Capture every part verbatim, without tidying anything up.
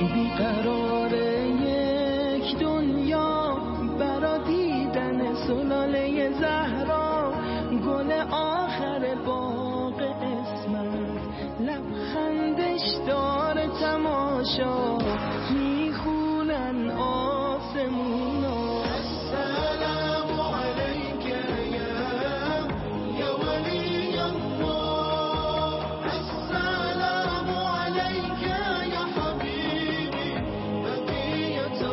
بیقرار یک دنیا برا دیدن سلاله زهرا، گل آخر باغ اسمت لبخندش داره تماشا، میخونن آسمونا. السلام علیک یا ولی الله، السلام علیک یا حبیبی بقیت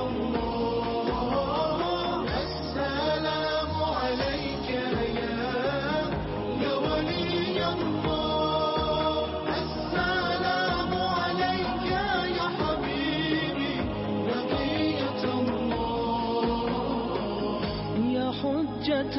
الله، السلام علیک یا ولی الله، السلام علیک یا حبیبی بقیت الله یا حجت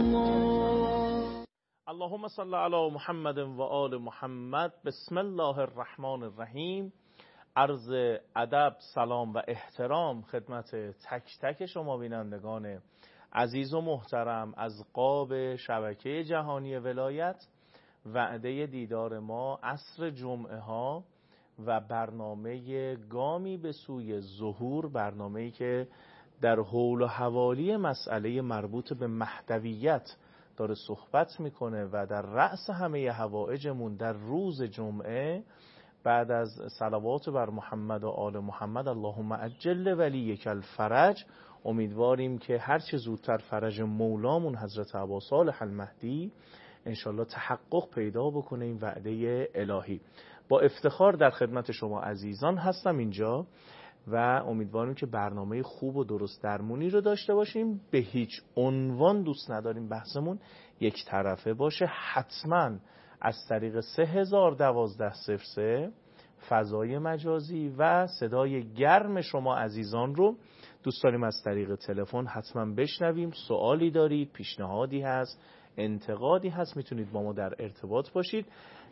الله. اللهم صل علی محمد و آل محمد. بسم الله الرحمن الرحیم. عرض ادب، سلام و احترام خدمت تک تک شما بینندگان عزیز و محترم از قاب شبکه جهانی ولایت. وعده دیدار ما عصر جمعه ها و برنامه گامی به سوی ظهور، برنامه‌ای که در حول و حوالی مسئله مربوط به مهدویت داره صحبت میکنه و در رأس همه حوائجمون در روز جمعه بعد از صلوات بر محمد و آل محمد اللهم عجل ولیک الفرج، امیدواریم که هر چه زودتر فرج مولامون حضرت ابا صالح المهدی انشالله تحقق پیدا بکنه این وعده الهی. با افتخار در خدمت شما عزیزان هستم اینجا و امیدواریم که برنامه خوب و درست درمونی رو داشته باشیم. به هیچ عنوان دوست نداریم بحثمون یک طرفه باشه. حتما از طریق سه هزار و دوازده صفر سه فضای مجازی و صدای گرم شما عزیزان رو دوست داریم از طریق تلفن حتما بشنویم. سوالی دارید، پیشنهادی هست، انتقادی هست، میتونید با ما در ارتباط باشید،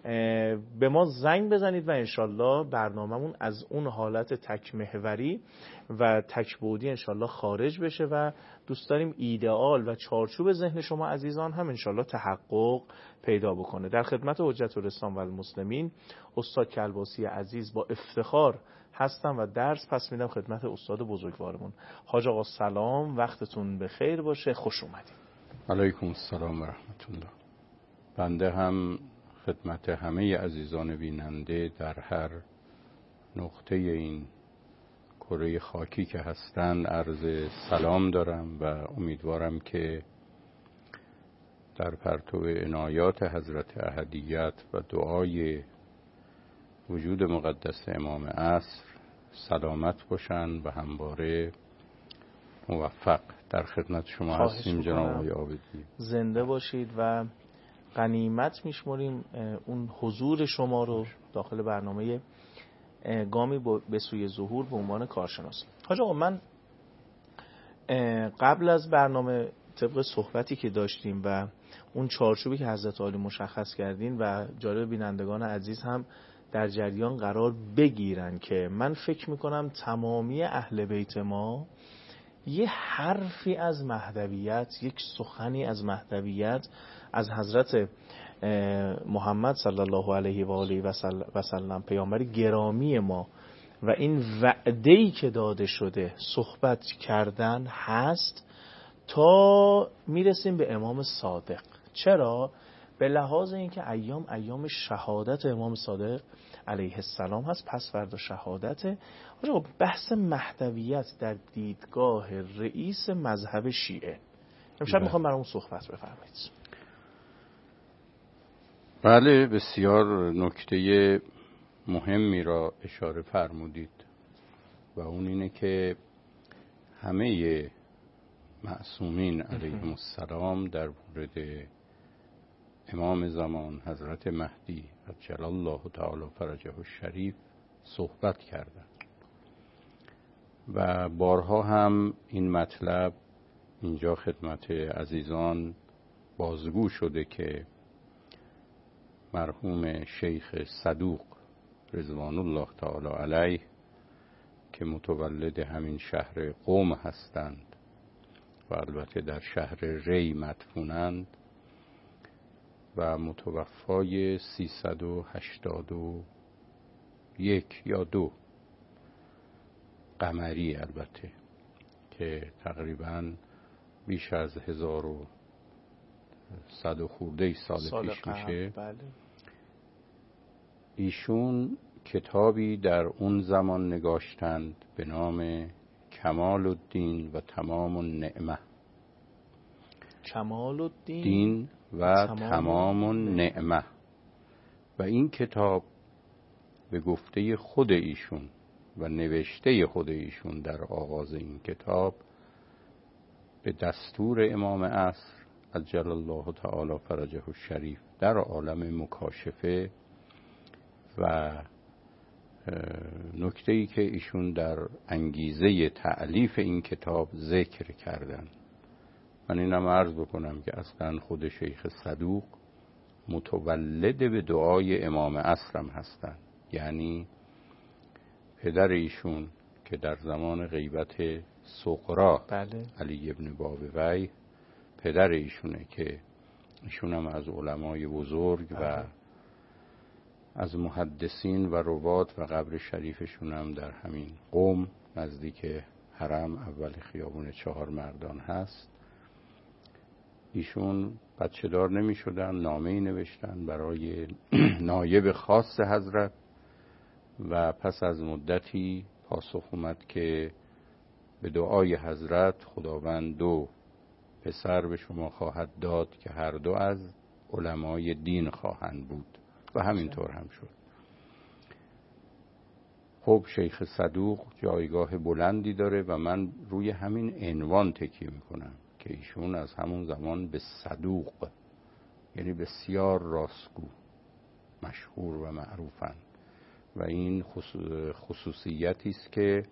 به ما زنگ بزنید و انشالله برنامه‌مون از اون حالت تک محوری و تک بعدی انشالله خارج بشه و دوست داریم ایدئال و چارچوب ذهن شما عزیزان هم انشالله تحقق پیدا بکنه. در خدمت حجت الاسلام و المسلمین استاد کلباسی عزیز با افتخار هستم و درس پس میدم خدمت استاد بزرگوارمون. حاج آقا سلام، وقتتون بخیر باشه، خوش اومدید. علیکم السلام و رحمت الله. بنده هم خدمت همه عزیزان بیننده در هر نقطه این کره خاکی که هستند عرض سلام دارم و امیدوارم که در پرتو عنایات حضرت احدیت و دعای وجود مقدس امام عصر سلامت باشند و همواره موفق. در خدمت شما هستیم جناب آقای عابدی. زنده باشید و غنیمت میشمریم اون حضور شما رو داخل برنامه گامی به سوی ظهور به عنوان کارشناس. حاج آقا من قبل از برنامه طبق صحبتی که داشتیم و اون چارچوبی که حضرت عالی مشخص کردین و جالب بینندگان عزیز هم در جریان قرار بگیرن که من فکر میکنم تمامی اهل بیت ما یه حرفی از مهدویت، یک سخنی از مهدویت از حضرت محمد صلی الله علیه و آله و سلم پیامبر گرامی ما و این وعده‌ای که داده شده صحبت کردن هست تا میرسیم به امام صادق. چرا؟ به لحاظ اینکه ایام ایام شهادت امام صادق علیه السلام هست، پس فردا شهادته. آقا بحث مهدویت در دیدگاه رئیس مذهب شیعه امشب میخوام برامون صحبت بفرمایید. بله، بسیار نکته مهمی را اشاره فرمودید و اون اینه که همه معصومین علیهم السلام در مورد امام زمان حضرت مهدی عجل الله تعالی فرجه الشریف صحبت کردند و بارها هم این مطلب اینجا خدمت عزیزان بازگو شده که مرحوم شیخ صدوق رضوان الله تعالی علیه که متولد همین شهر قم هستند و البته در شهر ری مدفونند و متوفای سیصد و هشتاد و یک یا دو قمری البته که تقریباً بیش از هزار و صد و خورده سال, سال پیش میشه. بله. ایشون کتابی در اون زمان نگاشتند به نام کمال الدین و تمام النعمه. کمال الدین دین و تمام النعمه. و این کتاب به گفته خود ایشون و نوشته خود ایشون در آغاز این کتاب به دستور امام عصر عجل الله تعالی فرجه الشریف در عالم مکاشفه و نکته‌ای که ایشون در انگیزه تألیف این کتاب ذکر کردن. من اینم عرض بکنم که اصلا خود شیخ صدوق متولد به دعای امام عصرم هستن، یعنی پدر ایشون که در زمان غیبت سقراء بله. علی ابن بابوی پدر ایشونه که ایشون هم از علمای بزرگ بله. و از محدثین و روات و قبر شریفشون هم در همین قم نزدیک حرم اول خیابون چهار مردان هست. ایشون بچه دار نمی شدن، نامه‌ای نوشتن برای نایب خاص حضرت و پس از مدتی پاسخ اومد که به دعای حضرت خداوند دو پسر به شما خواهد داد که هر دو از علمای دین خواهند بود و همینطور هم شد. خب شیخ صدوق جایگاه بلندی داره و من روی همین عنوان تکیه میکنم که ایشون از همون زمان به صدوق یعنی بسیار راستگو مشهور و معروفن و این خصوصیتی است که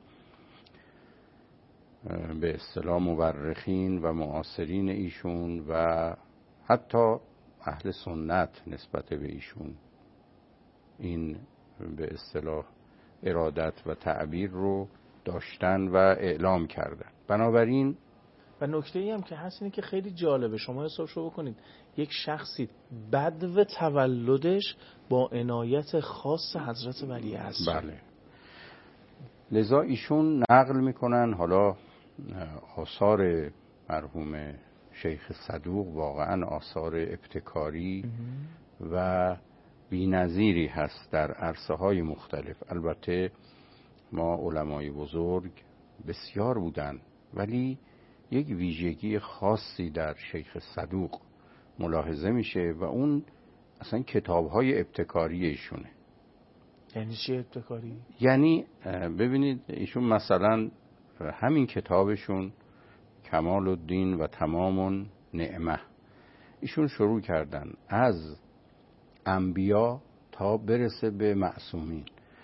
به اصطلاح مورخین و معاصرین ایشون و حتی اهل سنت نسبت به ایشون این به اصطلاح ارادت و تعبیر رو داشتن و اعلام کردن. بنابراین و نکته‌ای هم که هست اینه که خیلی جالبه، شما حسابشو بکنید یک شخصی بدو تولدش با عنایت خاص حضرت ولی عصر. بله. لذا ایشون نقل میکنن حالا آثار مرحوم شیخ صدوق واقعا آثار ابتکاری و بی‌نظیری هست در عرصه‌های مختلف. البته ما علمای بزرگ بسیار بودن ولی یک ویژگی خاصی در شیخ صدوق ملاحظه میشه و اون اصلا کتاب‌های ابتکاری ایشونه. یعنی چی ابتکاری؟ یعنی ببینید ایشون مثلا همین کتابشون کمال الدین و تمام نعمه ایشون شروع کردن از انبیا تا برسه به معصومین.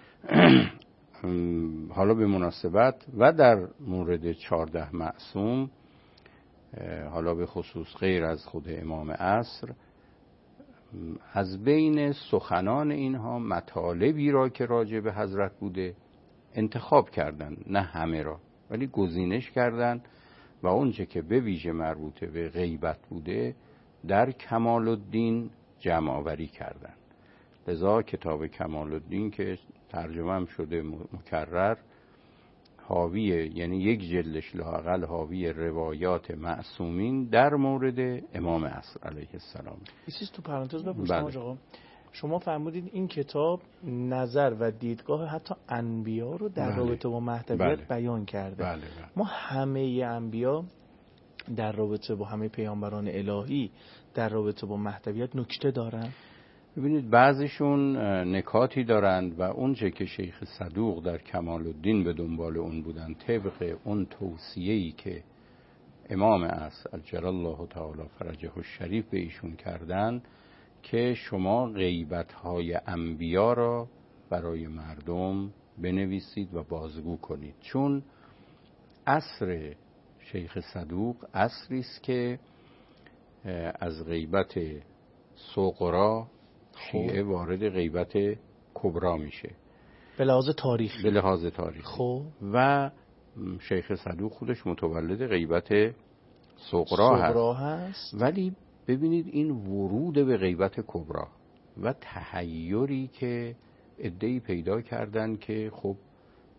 حالا به مناسبت و در مورد چهارده معصوم حالا به خصوص غیر از خود امام عصر از بین سخنان اینها مطالبی را که راجع به حضرت بوده انتخاب کردن، نه همه را ولی گزینش کردن و اونچه که به ویژه مربوطه به غیبت بوده در کمال الدین جمع آوری کردن. لذا کتاب کمال الدین که ترجمه هم شده مکرر حاوی یعنی یک جلدش لااقل حاوی روایات معصومین در مورد امام عصر علیه السلام. یه چیز تو پرانتز بپرسم آقا، شما فرمودید این کتاب نظر و دیدگاه حتی انبیا رو در بله. رابطه با مهدویت بله. بیان کرده. بله بله. ما همه انبیا در رابطه با همه پیامبران الهی در رابطه با مهدویت نکته دارن؟ ببینید بعضیشون نکاتی دارند و اونچه که شیخ صدوق در کمال الدین به دنبال اون بودن طبق اون توصیه‌ای که امام عصر عجل الله تعالی فرجه الشریف به ایشون کردن که شما غیبت‌های انبیا را برای مردم بنویسید و بازگو کنید، چون عصر شیخ صدوق عصری است که از غیبت سقراء شیعه وارد غیبت کبرا میشه به لحاظ تاریخی. به لحاظ تاریخی خب و شیخ صدوق خودش متولد غیبت سقراء هست. هست ولی ببینید این ورود به غیبت کبرا و تحیری که عده‌ای پیدا کردن که خب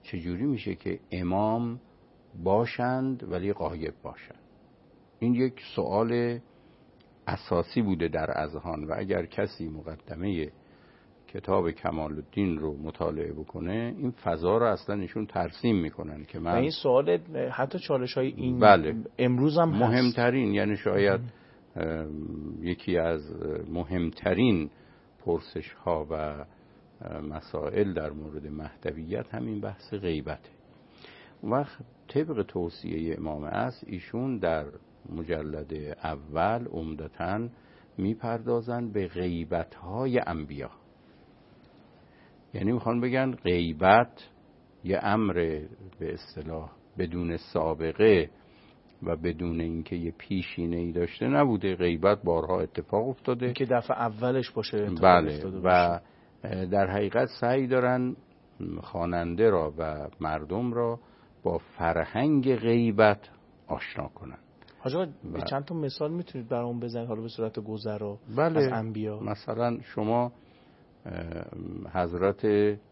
چجوری میشه که امام باشند ولی غایب باشند؟ این یک سوال اساسی بوده در اذهان و اگر کسی مقدمه کتاب کمال الدین رو مطالعه بکنه این فضا رو اصلا ایشون ترسیم میکنن که من این سوال حتی چالش های این بله امروز هم مهمترین، یعنی شاید یکی از مهمترین پرسش ها و مسائل در مورد مهدویت همین بحث غیبته. وقت طبق توصیه امام عصر ایشون در مجلد اول عمدتاً میپردازن به غیبت های انبیا، یعنی میخوان بگن غیبت یه امر به اصطلاح بدون سابقه و بدون اینکه یه پیشینه‌ای داشته نبوده. غیبت بارها اتفاق افتاده که دفعه اولش باشه اتفاق بله افتاده و در حقیقت سعی دارن خواننده را و مردم را با فرهنگ غیبت آشنا کنن. حاج آقا چند تا مثال میتونید برام بزنید حالا به صورت گذرا بله. از انبیا؟ مثلا شما حضرت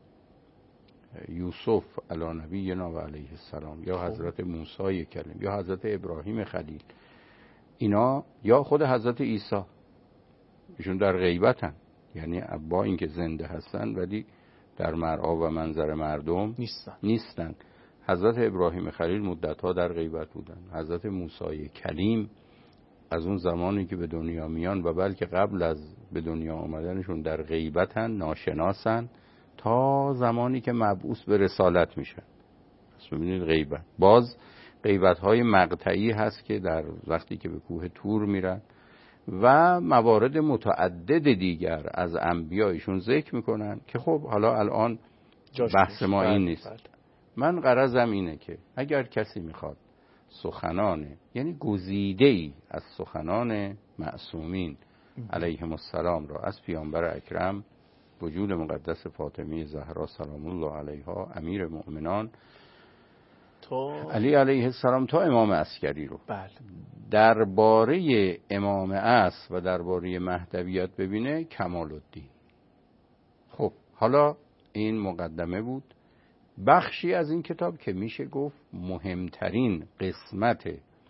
یوسف علی نبینا و علیه السلام یا حضرت موسی کلیم یا حضرت ابراهیم خلیل، اینا یا خود حضرت عیسی، ایشون در غیبتن، یعنی با اینکه زنده هستن ولی در مرعا و منظر مردم نیستن نیستن. حضرت ابراهیم خلیل مدت‌ها در غیبت بودن. حضرت موسی کلیم از اون زمانی که به دنیا میان و بلکه قبل از به دنیا آمدنشون در غیبتن، ناشناسن، تا زمانی که مبعوث به رسالت میشن. پس ببینید غیبت، باز غیبت‌های مقطعی هست که در وقتی که به کوه طور میرن و موارد متعدد دیگر از انبیایشون ذکر میکنن که خب حالا الان بحث ما این نیست. من غرضم اینه که اگر کسی میخواد سخنان، یعنی گزیده‌ای از سخنان معصومین علیهم السلام را از پیامبر اکرم وجود مقدس فاطمه زهرا سلام الله علیها امیر مؤمنان تا علی علیه السلام تا امام عسکری رو بله درباره امام عصر و درباره مهدویت ببینه کمال الدین. خب حالا این مقدمه بود. بخشی از این کتاب که میشه گفت مهمترین قسمت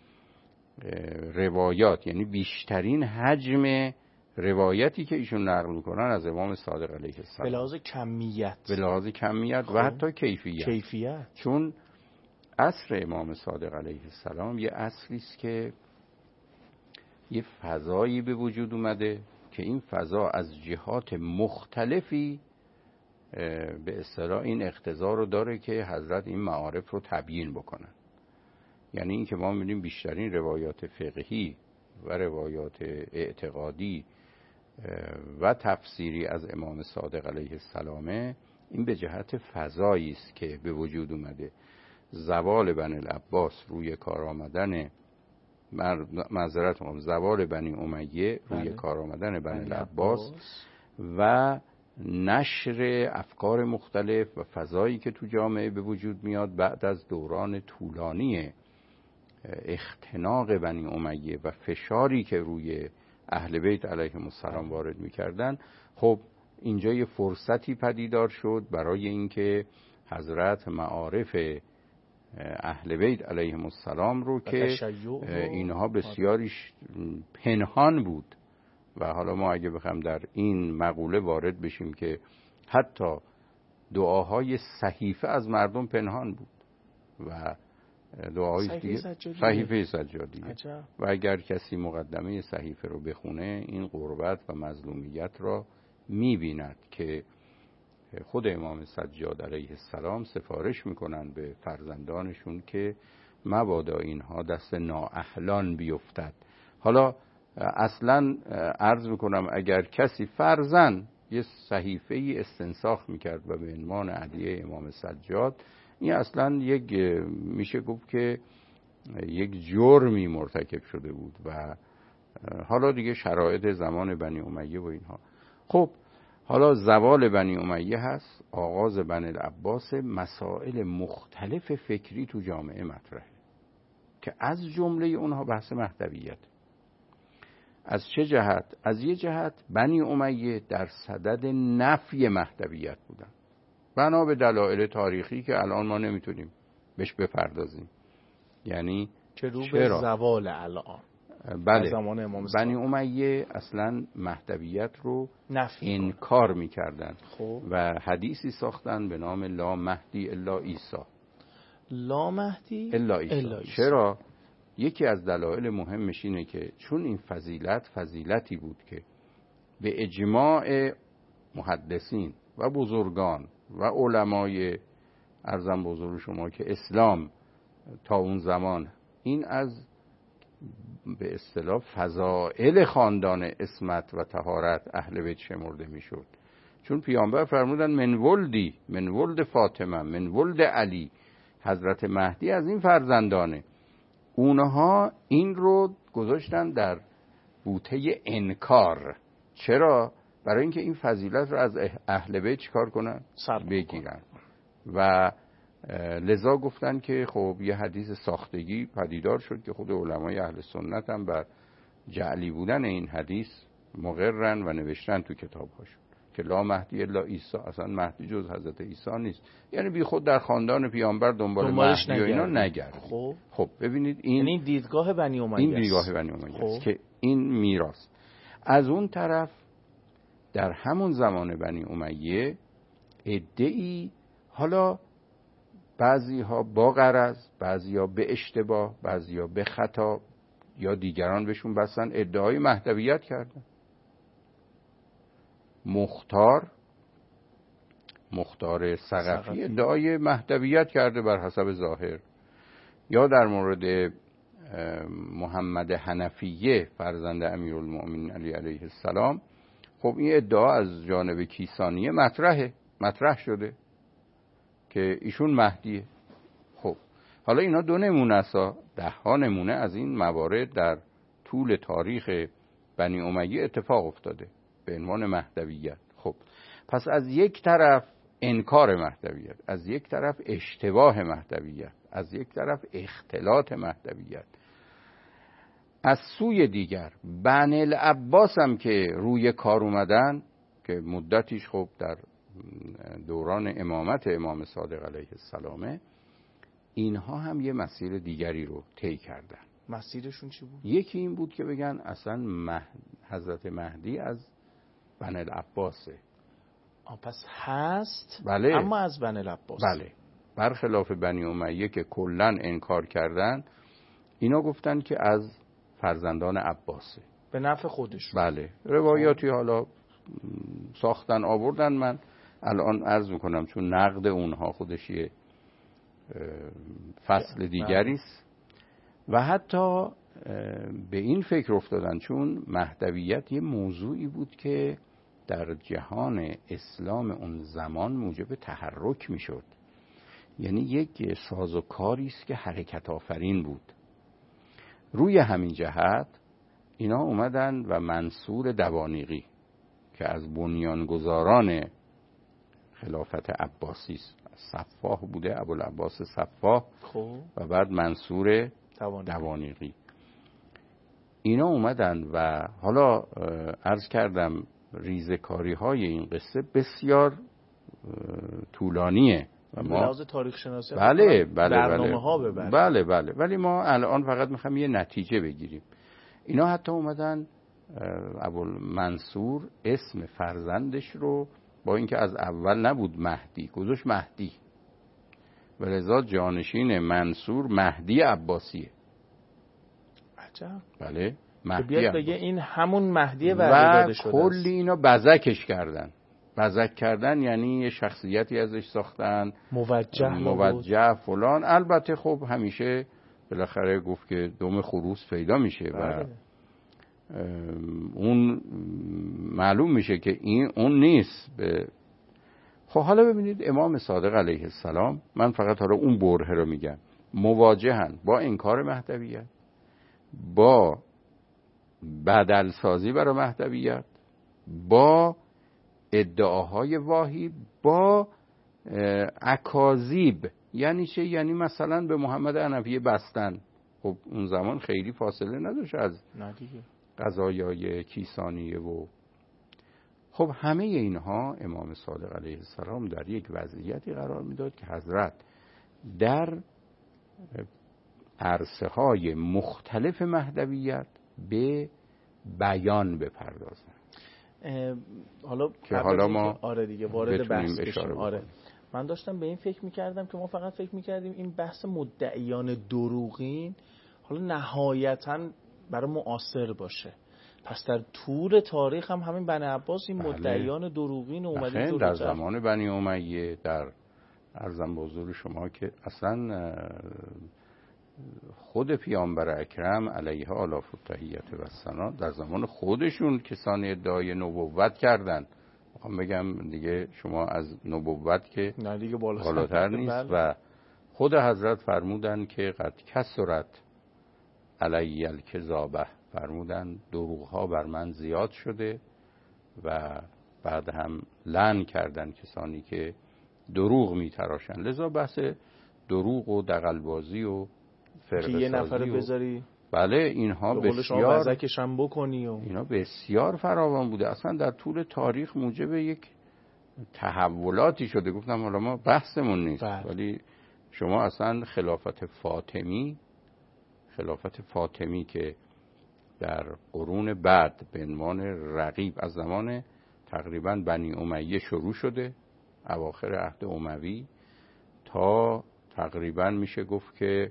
روایات، یعنی بیشترین حجم روایتی که ایشون نقل میکنن از امام صادق علیه السلام، به لحاظ کمیت به لحاظ کمیت و حتی کیفیت. کیفیت چون عصر امام صادق علیه السلام یه عصری است که یه فضایی به وجود اومده که این فضا از جهات مختلفی به اصطلاح این اقتضا رو داره که حضرت این معارف رو تبیین بکنن. یعنی این که ما می‌بینیم بیشترین روایات فقهی و روایات اعتقادی و تفسیری از امام صادق علیه السلام این به جهت فضایی است که به وجود اومده. زوال بنی العباس روی کار آمدن معذرت می‌خوام زوال بنی امیه روی بله. کار آمدن بنی العباس و نشر افکار مختلف و فضایی که تو جامعه به وجود میاد بعد از دوران طولانی اختناق بنی امیه و فشاری که روی اهل بیت علیهم السلام وارد میکردن. خب اینجا یه فرصتی پدیدار شد برای اینکه حضرت معارف اهل بیت علیهم السلام رو که اینها بسیاریش پنهان بود و حالا ما اگه بخوام در این مقوله وارد بشیم که حتی دعاهای صحیفه از مردم پنهان بود و دعاهای دیگه صحیفه سجادیه و اگر کسی مقدمه صحیفه رو بخونه این غربت و مظلومیت را میبیند که خود امام سجاد علیه السلام سفارش میکنن به فرزندانشون که مبادا اینها دست نااهلان بیفتد. حالا اصلا عرض میکنم اگر کسی فرضاً یه صحیفه ای استنساخ میکرد و به عنوان عدیه امام سجاد، این اصلا یک میشه گفت که یک جرمی مرتکب شده بود و حالا دیگه شرایط زمان بنی امیه و اینها. خب حالا زوال بنی امیه هست، آغاز بنی العباس، مسائل مختلف فکری تو جامعه مطرحه که از جمله اونها بحث مهدویت. از چه جهت؟ از یه جهت بنی امیه در صدد نفی مهدویت بودن، بنا به دلایل تاریخی که الان ما نمیتونیم بهش بپردازیم. یعنی که رو به چرا؟ زوال الان بله، زمان امام بنی امیه اصلا مهدویت رو نفی انکار میکردن خب و حدیثی ساختن به نام لا مهدی الا عیسی. لا مهدی الا عیسی. الا عیسی. چرا؟ یکی از دلایل مهمش اینه که چون این فضیلت فضیلتی بود که به اجماع محدثین و بزرگان و علمای ارزم بزرگ شما که اسلام تا اون زمان این از به اصطلاح فضائل خاندان عصمت و طهارت اهل بیت شمرده میشد. چون پیامبر فرمودن من ولدی، من ولد فاطمه، من ولد علی، حضرت مهدی از این فرزندانه. اونها این رو گذاشتن در بوته انکار. چرا؟ برای اینکه این فضیلت رو از اهل بیت چیکار کنن؟ سر بگیرن. و لذا گفتن که خب یه حدیث ساختگی پدیدار شد که خود علمای اهل سنت هم بر جعلی بودن این حدیث مقرن و نوشتن تو کتاب‌هاشون که لا مهدی الا عیسی، اصلا مهدی جز حضرت عیسی نیست. یعنی بی خود در خاندان پیامبر دنبال مهدی و اینا نگرد. خب خب ببینید این یعنی دیدگاه بنی امیه این دیدگاه بنی امیه است که این میراث. از اون طرف در همون زمان بنی امیه عده‌ای، حالا بعضی ها با غرض، بعضی ها به اشتباه، بعضی ها به خطا یا دیگران بهشون بستن، ادعای مهدویت کردن. مختار مختار ثقفی ادعای مهدویت کرده بر حسب ظاهر. یا در مورد محمد حنفیه فرزند امیرالمؤمنین علی علیه السلام، خب این ادعا از جانب کیسانیه مطرحه مطرح شده که ایشون مهدیه. خب حالا اینا دو نمونه است، ده ها نمونه از این موارد در طول تاریخ بنی امیه اتفاق افتاده به عنوان مهدویت. خب پس از یک طرف انکار مهدویت، از یک طرف اشتباه مهدویت، از یک طرف اختلاط مهدویت. از سوی دیگر بنی العباس هم که روی کار اومدن که مدتیش خب در دوران امامت امام صادق علیه السلام، اینها هم یه مسیر دیگری رو طی کردن. مسیرشون چی بود؟ یکی این بود که بگن اصلا مه... حضرت مهدی از بنی العباسه. آه پس هست بله. اما از بنی العباس. بله، برخلاف بنی امیه که کلن انکار کردن، اینا گفتن که از فرزندان عباسه به نفع خودشون. بله، روایاتی حالا ساختن آوردن، من الان عرض میکنم چون نقد اونها خودش یه فصل دیگری است. و حتی به این فکر افتادن چون مهدویت یه موضوعی بود که در جهان اسلام اون زمان موجب تحرک میشد، یعنی یک سازوکاری است که حرکت آفرین بود. روی همین جهت اینا اومدن و منصور دوانیقی که از بنیانگذاران خلافت عباسی صفاح بوده، ابوالعباس صفاح، خب و بعد منصور دوانیقی. دوانیقی، اینا اومدن و حالا عرض کردم ریزکاری های این قصه بسیار طولانیه و ما لحاظ تاریخ شناسی بله بله برنامه ها ببریم. بله بله ولی ما الان فقط میخوایم یه نتیجه بگیریم. اینا حتی اومدن ابوالمنصور اسم فرزندش رو با اینکه از اول نبود مهدی گذاشت مهدی، و لذا جانشین منصور مهدی عباسیه. عجب. بله مهدی بیاد عباسی. بگه این همون مهدی وعده داده شده است. و کلی اینا بزکش کردن. بزک کردن یعنی یه شخصیتی ازش ساختن، موجه موجه فلان. البته خب همیشه بالاخره گفت که دم خروس پیدا میشه و اون معلوم میشه که این اون نیست. به خب حالا ببینید امام صادق علیه السلام، من فقط حالا اون برهه رو میگم، مواجهن با انکار مهدویت، با بدل سازی برای مهدویت، با ادعاهای واهی، با اکاذیب. یعنی چه؟ یعنی مثلا به محمد حنفیه بستن. خب اون زمان خیلی فاصله نداشت از قضایای کیسانیه و خب همه اینها امام صادق علیه السلام در یک وضعیتی قرار میداد که حضرت در عرصه های مختلف مهدویت به بیان بپردازن. حالا که حالا ما آره دیگه وارد بحث بشیم. آره من داشتم به این فکر میکردم که ما فقط فکر میکردیم این بحث مدعیان دروغین حالا نهایتاً برای معاصر باشه، پس در طول تاریخ هم همین بنی عباس این بله. مدعیان دروغین اومدن در زمان بنی امیه، در عرضم به حضور شما که اصلا خود پیامبر اکرم علیه آلاف التحیت و الثنا در زمان خودشون کسانی ادعای نبوت کردن. میخوام بگم دیگه شما از نبوت که نه دیگه بالاتر نیست. و خود حضرت فرمودن که قد کثرت علی الکذابه، فرمودن دروغ ها بر من زیاد شده و بعد هم لعن کردن کسانی که دروغ میتراشن. لذا بحث دروغ و دغل‌بازی و فرقه که یه نفر و بذاری بله اینها بسیار وزکشم بکنی و اینا بسیار فراوان بوده، اصلا در طول تاریخ موجب یک تحولاتی شده. گفتم حالا ما بحثمون نیست بله. ولی شما اصلا خلافت فاطمی خلافت فاطمی که در قرون بعد به عنوان رقیب از زمان تقریبا بنی امیه شروع شده، اواخر عهد اموی تا تقریبا میشه گفت که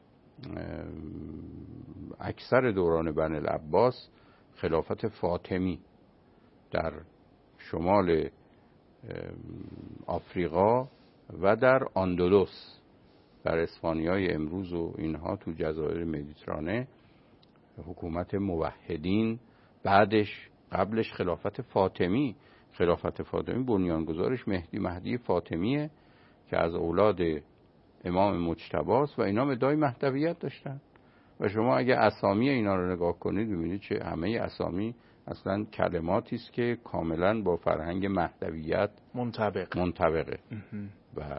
اکثر دوران بنی العباس خلافت فاطمی در شمال آفریقا و در اندلس، در اسپانیای امروز و اینها تو جزایر مدیترانه حکومت موحدین، بعدش قبلش خلافت فاطمی. خلافت فاطمی بنیانگذارش مهدی مهدی فاطمیه که از اولاد امام مجتباست و اینا ادعای مهدویت داشتن. و شما اگه اسامی اینا رو نگاه کنید ببینید چه همه اسامی اصلا کلماتی است که کاملا با فرهنگ مهدویت منطبق منطبقه. و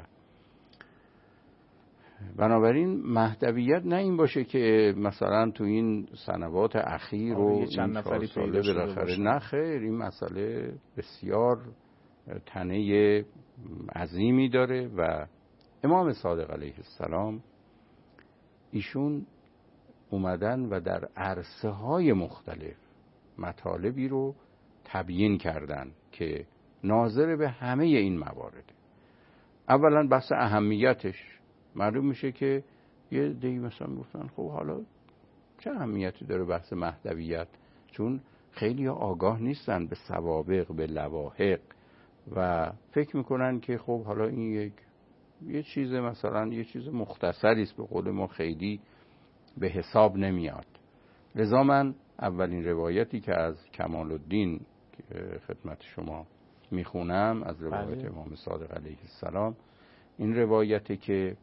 بنابراین مهدویت نه این باشه که مثلا تو این سنوات اخیر و چند نفری پیدا شده باشه. نه خیر، این مسئله بسیار تنه عظیمی داره و امام صادق علیه السلام ایشون اومدن و در عرصه های مختلف مطالبی رو تبیین کردن که ناظر به همه این موارد. اولا بحث اهمیتش معلوم میشه که یه دیگه مثلا گفتن خب حالا چه اهمیتی داره بحث مهدویت، چون خیلی آگاه نیستن به سوابق، به لواحق و فکر میکنن که خب حالا این یک یه چیز مثلا یه چیز مختصری است، به قول ما خیلی به حساب نمیاد. لذا من اولین روایتی که از کمال الدین خدمت شما میخونم از روایت بله. امام صادق علیه السلام، این روایتی که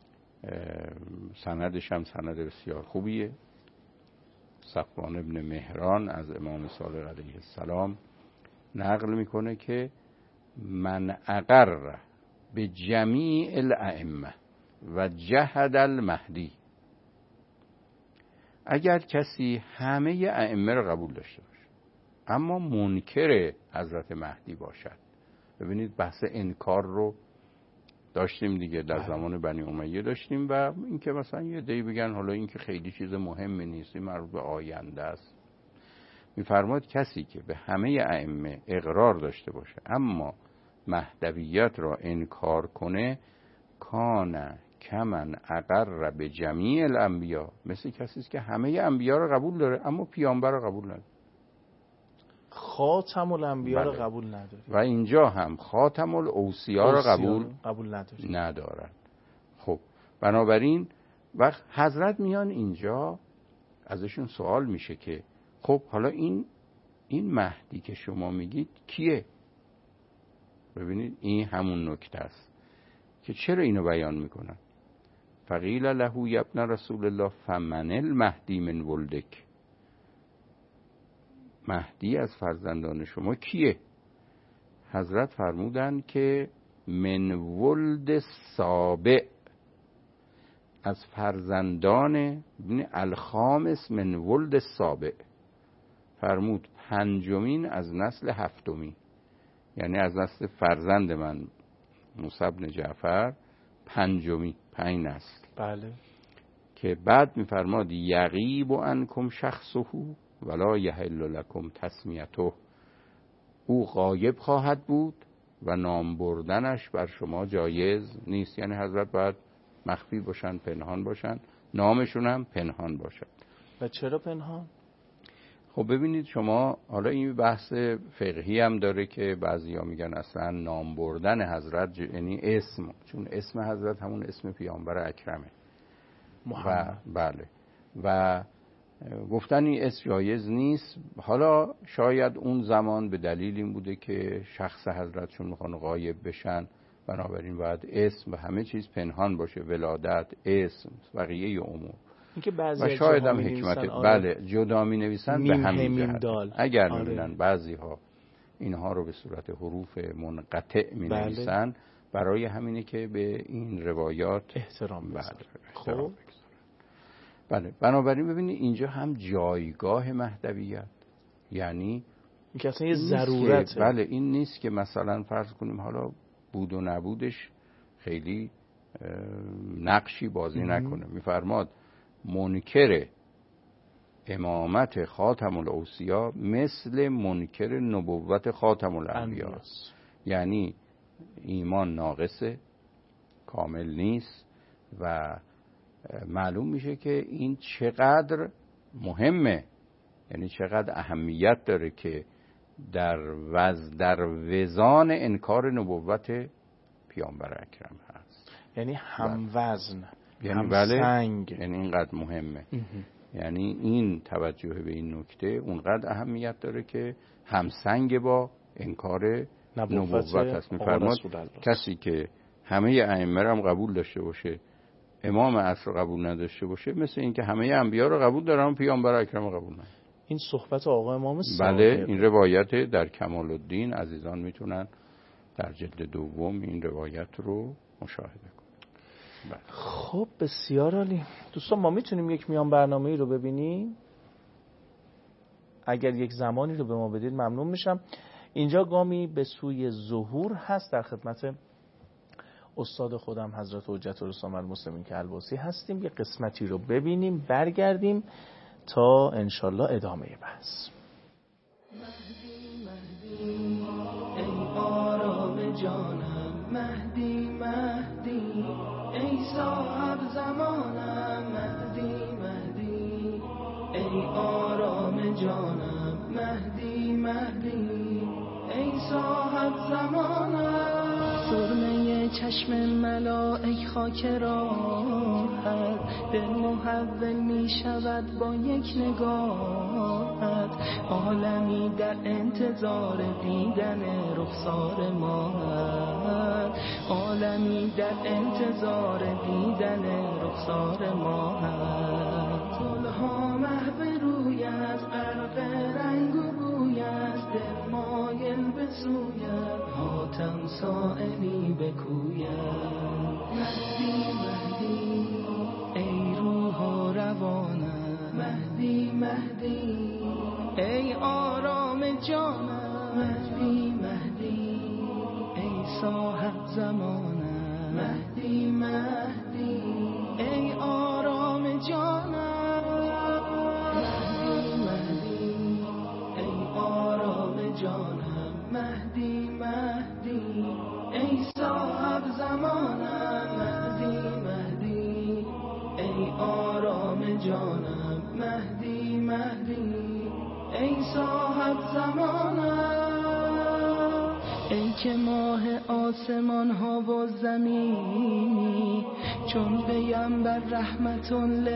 سندش هم سند بسیار خوبیه. صفوان ابن مهران از امام صادق علیه السلام نقل میکنه که من اقر به جمیع الائمه و جهد المهدی، اگر کسی همه ائمه رو قبول داشته باشه اما منکر حضرت مهدی باشد. ببینید بحث انکار رو داشتیم دیگه، در زمان بنی امیه داشتیم و اینکه مثلا یه دی بگن حالا این که خیلی چیز مهمی نیست، این مربوط به آینده است. میفرماد کسی که به همه ائمه اقرار داشته باشه اما مهدویت را انکار کنه، کان کمن اقر به جمیع الانبیا، مثل کسی است که همه انبیا را قبول داره اما پیامبر را قبول نداره. خاتم الانبیا بله. را قبول نداره و اینجا هم خاتم الاوصیا را قبول قبول نداره ندارد. خب بنابراین وقت حضرت میان اینجا ازشون سوال میشه که خب حالا این این مهدی که شما میگید کیه؟ ببینید این همون نکته است که چرا اینو بیان میکنن. فقیل له یا ابن رسول الله فمن المهدی من ولدک، مهدی از فرزندان شما کیه؟ حضرت فرمودن که من ولد سابع، از فرزندان الخامس من ولد سابع، فرمود پنجمین از نسل هفتمی. یعنی از دست فرزند من موسی بن جعفر پنجمی، پنج نسل. بله. که بعد میفرماد یغیب عنکم شخصه ولا یحل لکم تسمیته، او غایب خواهد بود و نام بردنش بر شما جایز نیست. یعنی حضرت باید مخفی باشن، پنهان باشن، نامشون هم پنهان باشد. و چرا پنهان؟ خب ببینید شما، حالا این بحث فقهی هم داره که بعضیا میگن اصلا نام بردن حضرت یعنی اسم، چون اسم حضرت همون اسم پیامبر اکرمه محمد. و بله و گفتن این اسم جایز نیست. حالا شاید اون زمان به دلیل این بوده که شخص حضرت چون میخوان غایب بشن، بنابراین باید اسم و همه چیز پنهان باشه، ولادت، اسم، بقیه امور. اینکه بعضی و شاید هم حکمت بله جدا می نویسن به همین جهت. اگر آره. میبینن بعضی ها اینها رو به صورت حروف منقطع می نویسن، بله. برای همینه که به این روایات احترام بذارن. بله. خب بله. بنابراین ببینید اینجا هم جایگاه مهدویت، یعنی این که اصلا یه ضرورته. بله این نیست که مثلا فرض کنیم حالا بود و نبودش خیلی نقشی بازی نکنه. میفرماد منکر امامت خاتم الاوصیا مثل منکر نبوت خاتم الانبیا، یعنی ایمان ناقصه، کامل نیست و معلوم میشه که این چقدر مهمه، یعنی چقدر اهمیت داره که در وز در وزان انکار نبوت پیامبر اکرم هست. یعنی هم وزن، یعنی هم بله سنگ، یعنی اینقدر مهمه. یعنی این توجه به این نکته اونقدر اهمیت داره که هم سنگ با انکار نبوت هست. میفرماد کسی که همه ائمه هم قبول داشته باشه، امام عصر قبول نداشته باشه، مثل این که همه انبیا رو قبول دارن، پیامبر اکرم قبول ندارن. این صحبت آقا امام صادق. بله این روایت در کمال الدین، عزیزان میتونن در جلد دوم این روایت رو مشاهده کنن. بله. خب بسیار عالی دوستان، ما میتونیم یک میان برنامه‌ای رو ببینیم؟ اگر یک زمانی رو به ما بدید ممنون میشم. اینجا گامی به سوی ظهور هست، در خدمت استاد خودم حضرت حجت الاسلام المسلمین که الباسی هستیم. یک قسمتی رو ببینیم برگردیم تا انشالله ادامه بحث. مهدی مهدی ای آرام جانم، مهدی مهدی ای صاحب زمانم، مهدی مهدی ای آرام جانم، مهدی مهدی ای صاحب زمانم. سرمه چشم ملائک خاک راحت، دل محول می شود با یک نگاهت. عالمی در انتظار دیدن رخسار ماهت، عالمی در انتظار دیدن رخسار ماهت. گلها محو روی از غرق رنگ و بوی از، دل مایل به سویت، حاتم سائلی به کویت. مهدی مهدی ای روح و روانم، مهدی مهدی ای آرام جانم، مهدی مهدی ای صاحب زمانم، مهدی مهدی ای آرام جانم، مهدی مهدی ای آرام جانم، مهدی مهدی ای صاحب زمانم، مهدی مهدی ای آرام جانم، مهدی مهدی ای صاحب زمانم. ای که ماه آسمان ها و زمینی، چون پیامبر رحمت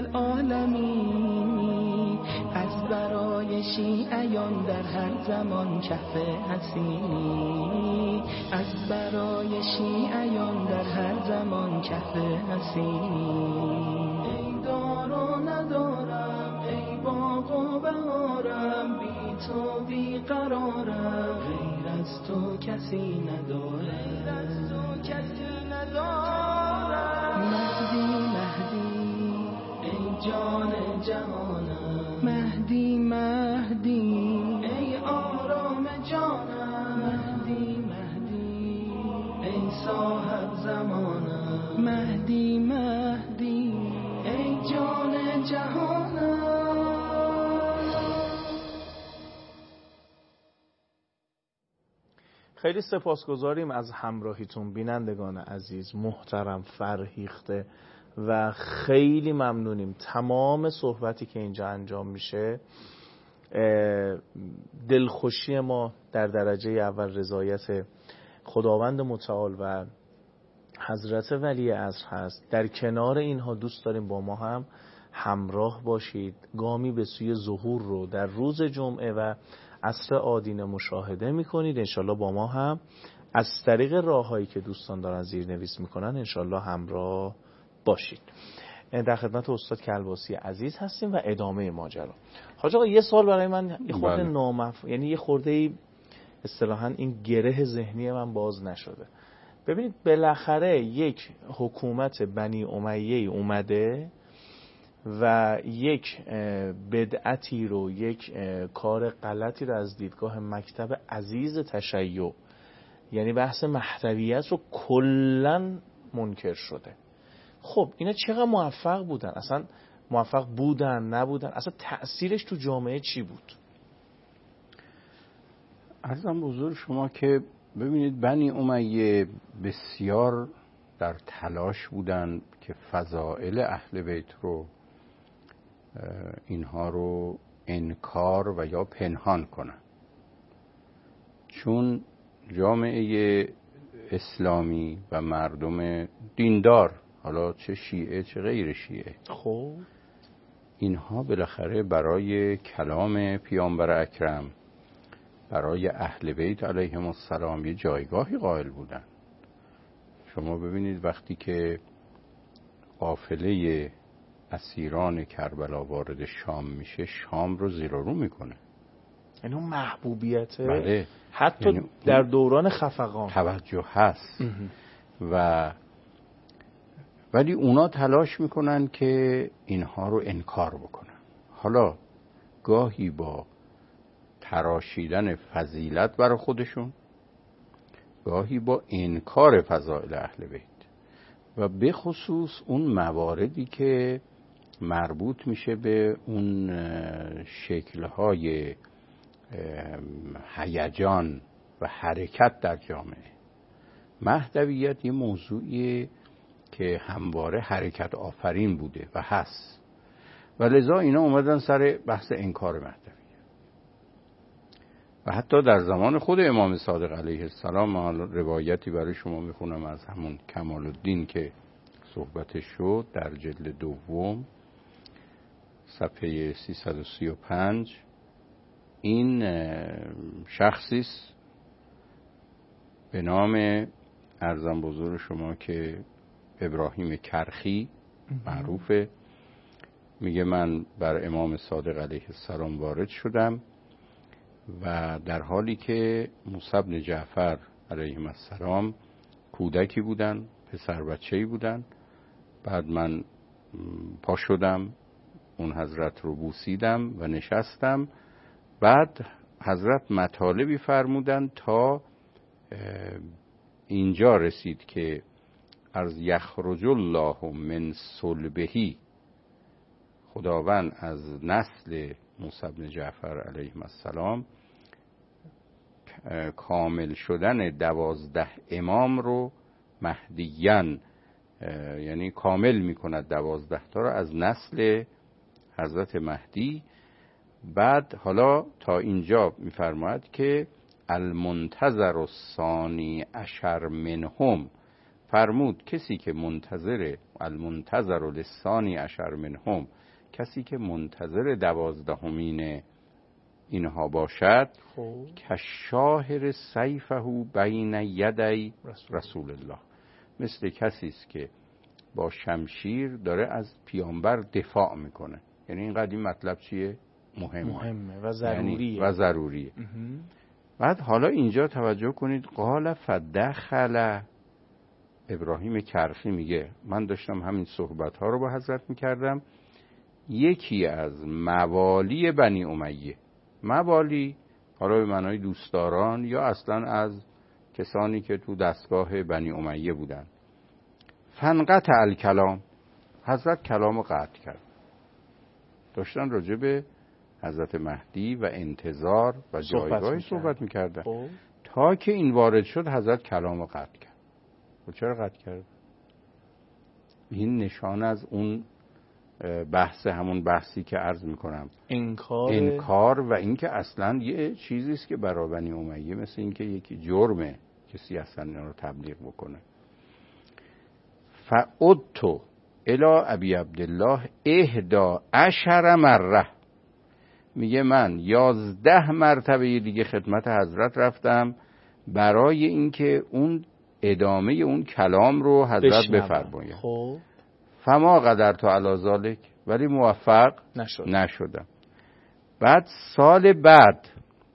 للعالمین، از برای شیعیان در هر زمان کهف حسینی، از برای شیعیان در هر زمان کهف حسینی. ای دار و ندارم ای باغ و بهارم، بی تو بی قرارم، غیر از تو کسی ندارم، غیر از تو کسی ندارم. مهدی مهدی ای جان جهانم، مهدی مهدی ای آرام جانم، مهدی مهدی خیلی سپاسگزاریم از همراهیتون بینندگان عزیز، محترم، فرهیخته و خیلی ممنونیم. تمام صحبتی که اینجا انجام میشه دلخوشی ما در درجه اول رضایت خداوند متعال و حضرت ولی عصر هست. در کنار اینها دوست داریم با ما هم همراه باشید، گامی به سوی ظهور رو در روز جمعه و عصر آدینه مشاهده میکنید. انشالله با ما هم از طریق راههایی که دوستان دارن زیرنویس میکنن انشالله همراه باشید. در خدمت استاد کلباسی عزیز هستیم و ادامه ماجرا. حاج آقا یه سوال برای من یه خورده نامف... یعنی یه خورده اصطلاحاً این گره ذهنی من باز نشده. ببینید بالاخره یک حکومت بنی امیه اومده و یک بدعتی رو، یک کار غلطی رو از دیدگاه مکتب عزیز تشیع، یعنی بحث مهدویت رو کلاً منکر شده. خب اینا چقدر موفق بودن؟ اصلا موفق بودن نبودن؟ اصلا تأثیرش تو جامعه چی بود؟ عرضم بزرگ شما که ببینید بنی امیه بسیار در تلاش بودن که فضائل اهل بیت رو اینها رو انکار و یا پنهان کنن، چون جامعه اسلامی و مردم دیندار، حالا چه شیعه چه غیر شیعه، خب اینها بالاخره برای کلام پیامبر اکرم، برای اهل بیت علیهم السلام یه جایگاهی قائل بودن. شما ببینید وقتی که قافله اسیران کربلا وارد شام میشه، شام رو زیر و رو میکنه. یعنی اون محبوبیته بله. حتی یعنی در دوران خفقان توجه هست و ولی اونا تلاش میکنن که اینها رو انکار بکنن. حالا گاهی با تراشیدن فضیلت برای خودشون، گاهی با انکار فضائل اهل بیت و به خصوص اون مواردی که مربوط میشه به اون شکل‌های هیجان و حرکت در جامعه. مهدویت یه موضوعیه که همواره حرکت آفرین بوده و هست و لذا اینا اومدن سر بحث انکار مهدویت. و حتی در زمان خود امام صادق علیه السلام، من روایتی برای شما میخونم از همون کمال الدین که صحبتش شد در جلد دوم صفحه سیصد و سی و پنج. این شخصیست به نام ارزم بزرگ شما که ابراهیم کرخی معروفه، میگه من بر امام صادق علیه السلام وارد شدم و در حالی که موسی بن جعفر علیه السلام کودکی بودن، پسر بچه‌ای بودن. بعد من پا شدم، اون حضرت رو بوسیدم و نشستم. بعد حضرت مطالبی فرمودن تا اینجا رسید که از یخرج الله من صلبهی، خداوند از نسل موسی بن جعفر علیه السلام کامل شدن دوازده امام رو مهدیان، یعنی کامل میکند دوازده تا رو از نسل حضرت مهدی. بعد حالا تا اینجا میفرماید که المنتظر الثانی عشر منهم، فرمود کسی که منتظر، المنتظر للثانی عشر منهم، کسی که منتظر دوازدهمین اینها باشد، که شاهر سیفه بین یدی رسول الله، مثل کسی است که با شمشیر داره از پیامبر دفاع میکنه. یعنی اینقدر این مطلب چیه؟ مهمه, مهمه و ضروریه. یعنی و ضروریه. بعد حالا اینجا توجه کنید، قال فدخل، ابراهیم کرخی میگه من داشتم همین صحبت ها رو با حضرت میکردم، یکی از موالی بنی امیه، موالی حالا به معنای دوستداران یا اصلا از کسانی که تو دستگاه بنی امیه بودن، فنقطع الکلام، حضرت کلام رو قطع کرد. داشتن راجع به حضرت مهدی و انتظار و جایگاهی صحبت میکردن، تا که این وارد شد حضرت کلام رو قطع کرد. و چرا قطع کرد؟ این نشان از اون بحث، همون بحثی که عرض میکنم، انکار انکار و اینکه اصلا یه چیزی است که برای بنی امیه مثل اینکه یکی جرمه کسی اصلا اینا رو تبلیغ بکنه. فعدت الی ابی عبدالله احدا عشر مره، میگه من یازده مرتبه دیگه خدمت حضرت رفتم برای اینکه اون ادامه اون کلام رو حضرت بفرمایند. خب فما قدرت علی ذلک، ولی موفق نشد. نشدم. بعد سال بعد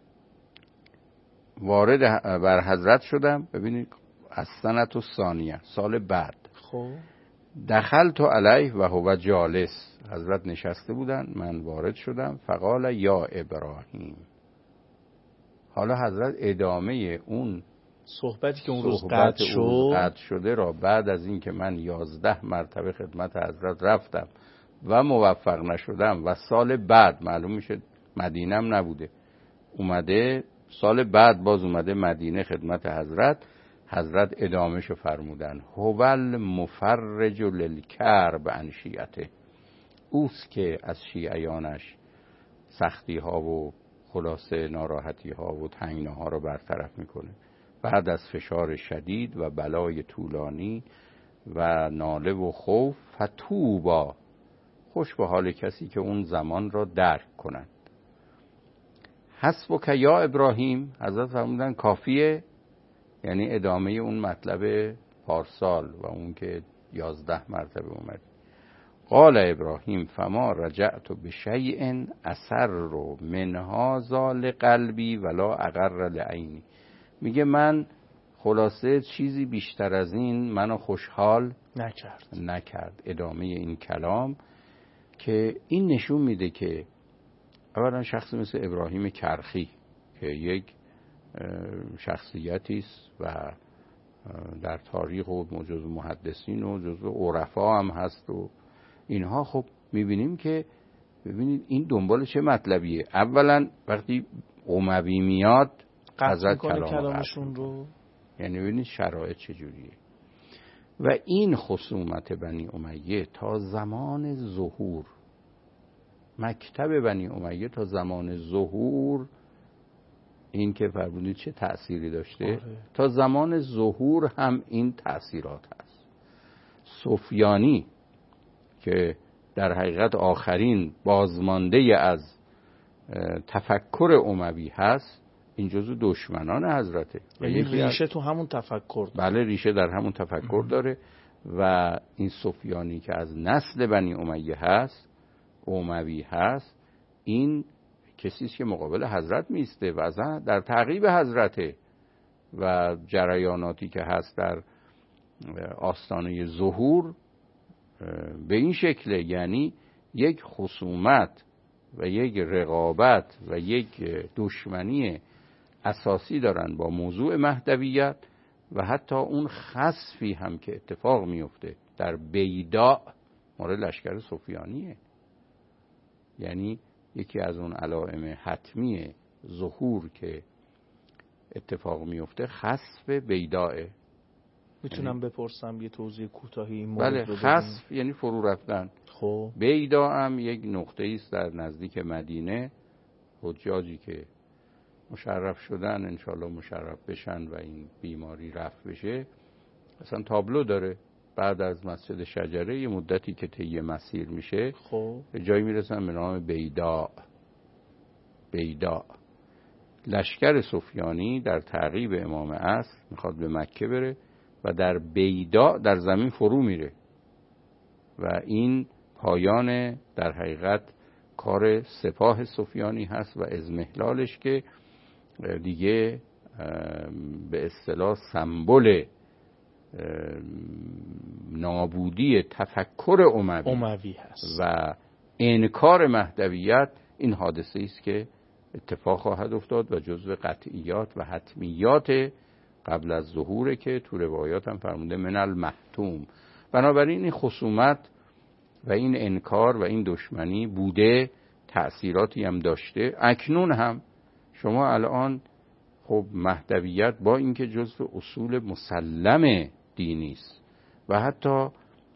وارد بر حضرت شدم. ببینید از سنت و ثانیه، سال بعد. خب دخلت علیه و هو جالس، حضرت نشسته بودن، من وارد شدم. فقال یا ابراهیم، حالا حضرت ادامه اون صحبتی که اون روز قطع شد قطع شده را بعد از این که من یازده مرتبه خدمت حضرت رفتم و موفق نشدم و سال بعد معلوم میشه مدینم نبوده، اومده سال بعد باز اومده مدینه خدمت حضرت، حضرت ادامهشو فرمودن. هوال مفرج للکرب عن شیعته، اوست که از شیعیانش سختی ها و خلاصه ناراحتی ها و تنگنا ها رو برطرف میکنه بعد از فشار شدید و بلای طولانی و ناله و خوف. فتوبا، خوش به حال کسی که اون زمان را درک کنند. حسبک یا ابراهیم، حضرت فرمودن کافیه، یعنی ادامه اون مطلب پارسال و اون که یازده مرتبه اومد. قال ابراهیم فما رجعت بشیء اثر رو من هذا لقلبی ولا اقر لعینی، میگه من خلاصه چیزی بیشتر از این منو خوشحال نکرد نکرد ادامه این کلام، که این نشون میده که اولا شخصی مثل ابراهیم کرخی که یک شخصیتی است و در تاریخ و جزو محدثین و جزو عرفا هم هست و اینها، خب میبینیم که ببینید این دنبال چه مطلبیه. اولا وقتی اموی میاد حضرت کلام کلامشون رو، یعنی ببینید شرایط چجوریه. و این خصومت بنی امیه تا زمان ظهور، مکتب بنی امیه تا زمان ظهور، این که فرمودید چه تأثیری داشته. آره. تا زمان ظهور هم این تأثیرات هست. سفیانی که در حقیقت آخرین بازمانده از تفکر اموی هست، این جزو دشمنان حضرته. یعنی ریشه تو همون تفکر داره. بله ریشه در همون تفکر داره. و این سفیانی که از نسل بنی امیه هست، اموی هست، این کسی است که مقابل حضرت میسته و اصلا در تعقیب حضرته و جریاناتی که هست در آستانه ظهور به این شکله، یعنی یک خصومت و یک رقابت و یک دشمنی اساسی دارن با موضوع مهدویت و حتی اون خسفی هم که اتفاق میفته در بیداء مورد لشکر سفیانیه. یعنی یکی از اون علائم حتمی ظهور که اتفاق میفته خسف بیداءه. میتونم یعنی بپرسم یه توضیح کوتاهی این مورد رو؟ بله خسف یعنی فرو رفتن. خب بیداء هم یک نقطه است در نزدیک مدینه. حجاجی که مشرف شدن انشالله مشرف بشن و این بیماری رفع بشه، اصلا تابلو داره بعد از مسجد شجره یه مدتی که طی مسیر میشه، خب به جایی میرسن به نام بیداء. بیداء لشکر سفیانی در تعقیب امام عصر میخواد به مکه بره و در بیداء در زمین فرو میره و این پایان در حقیقت کار سپاه سفیانی هست و ازمهلالش که دیگه به اصطلاح سمبل نابودی تفکر اموی, اموی هست و انکار مهدویت. این حادثه است که اتفاق خواهد افتاد و جزو قطعیات و حتمیات قبل از ظهوره که تو روایات هم فرموده من المحتوم. بنابراین این خصومت و این انکار و این دشمنی بوده، تأثیراتی هم داشته. اکنون هم شما الان خب مهدویت با اینکه جزو اصول مسلم دینی است و حتی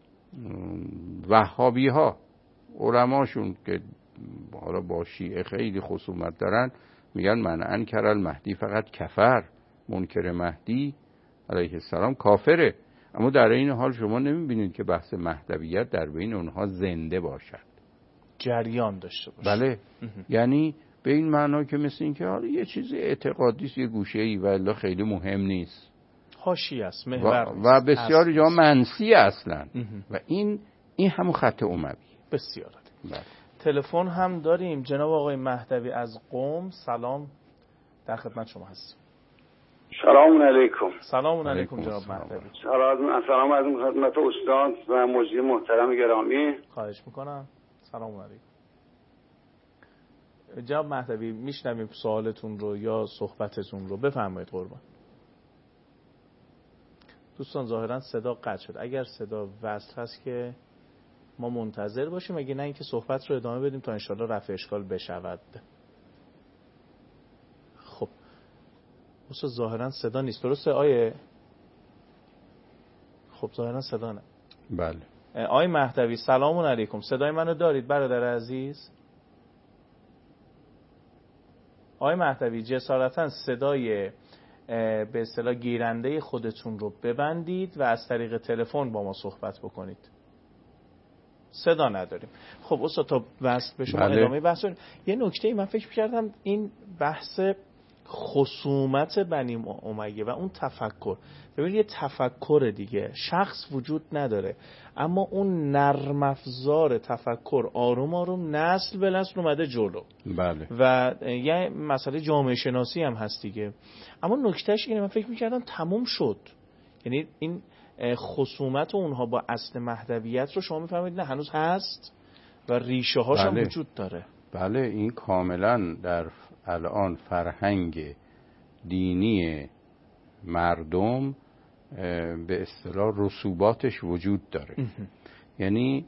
وهابی ها علماشون که حالا با شیعه خیلی خصومت دارن میگن من انکر المهدی فقط کفر، منکر مهدی علیه السلام کافره. اما در این حال شما نمیبینید که بحث مهدویت در بین اونها زنده باشد، جریان داشته باشه. بله یعنی به این معنا که مثل این که حالا یه چیز اعتقادی است، یه گوشه‌ای و الا خیلی مهم نیست، حاشیه است، محور و, و بسیاری جا منسی اصلا و این این همون خط اموی. بسیار عالی. بله. تلفن هم داریم. جناب آقای مهدوی از قم، سلام، در خدمت شما هستیم. سلام علیکم. سلام علیکم جناب مهدوی. سلام از خدمت استاد و مجری محترم گرامی. خواهش میکنم. سلام علیکم جناب مهدوی، میشنویم سوالتون رو یا صحبتتون رو، بفرمایید قربان. دوستان ظاهرا صدا قطع شد، اگر صدا وصل هست که ما منتظر باشیم، اگه نه اینکه صحبت رو ادامه بدیم تا انشالله رفع اشکال بشود. خب دوستان ظاهرا صدا نیست، درسته آیه؟ خب ظاهرا صدا نه. بله. آقای مهدوی سلام علیکم، صدای منو دارید برادر عزیز؟ آقای مهدوی جسارتا صدای به اصطلاح گیرنده خودتون رو ببندید و از طریق تلفن با ما صحبت بکنید. صدا نداریم. خب استاد تا وصل به شما بله. ادامه بحث. یه نکته من فکر کردم این بحث خصومت بنی امیه و اون تفکر، ببینید یه تفکر دیگه، شخص وجود نداره اما اون نرم افزار تفکر آروم آروم نسل به نسل اومده جلو. بله. و یه مسئله جامعه شناسی هم هست دیگه. اما نکتهش اینه، من فکر می‌کردم تموم شد، یعنی این خصومت اونها با اصل مهدویت رو شما می‌فهمید نه هنوز هست و ریشه هاش هم بله. وجود داره. بله این کاملا در الان فرهنگ دینی مردم به اصطلاح رسوباتش وجود داره. یعنی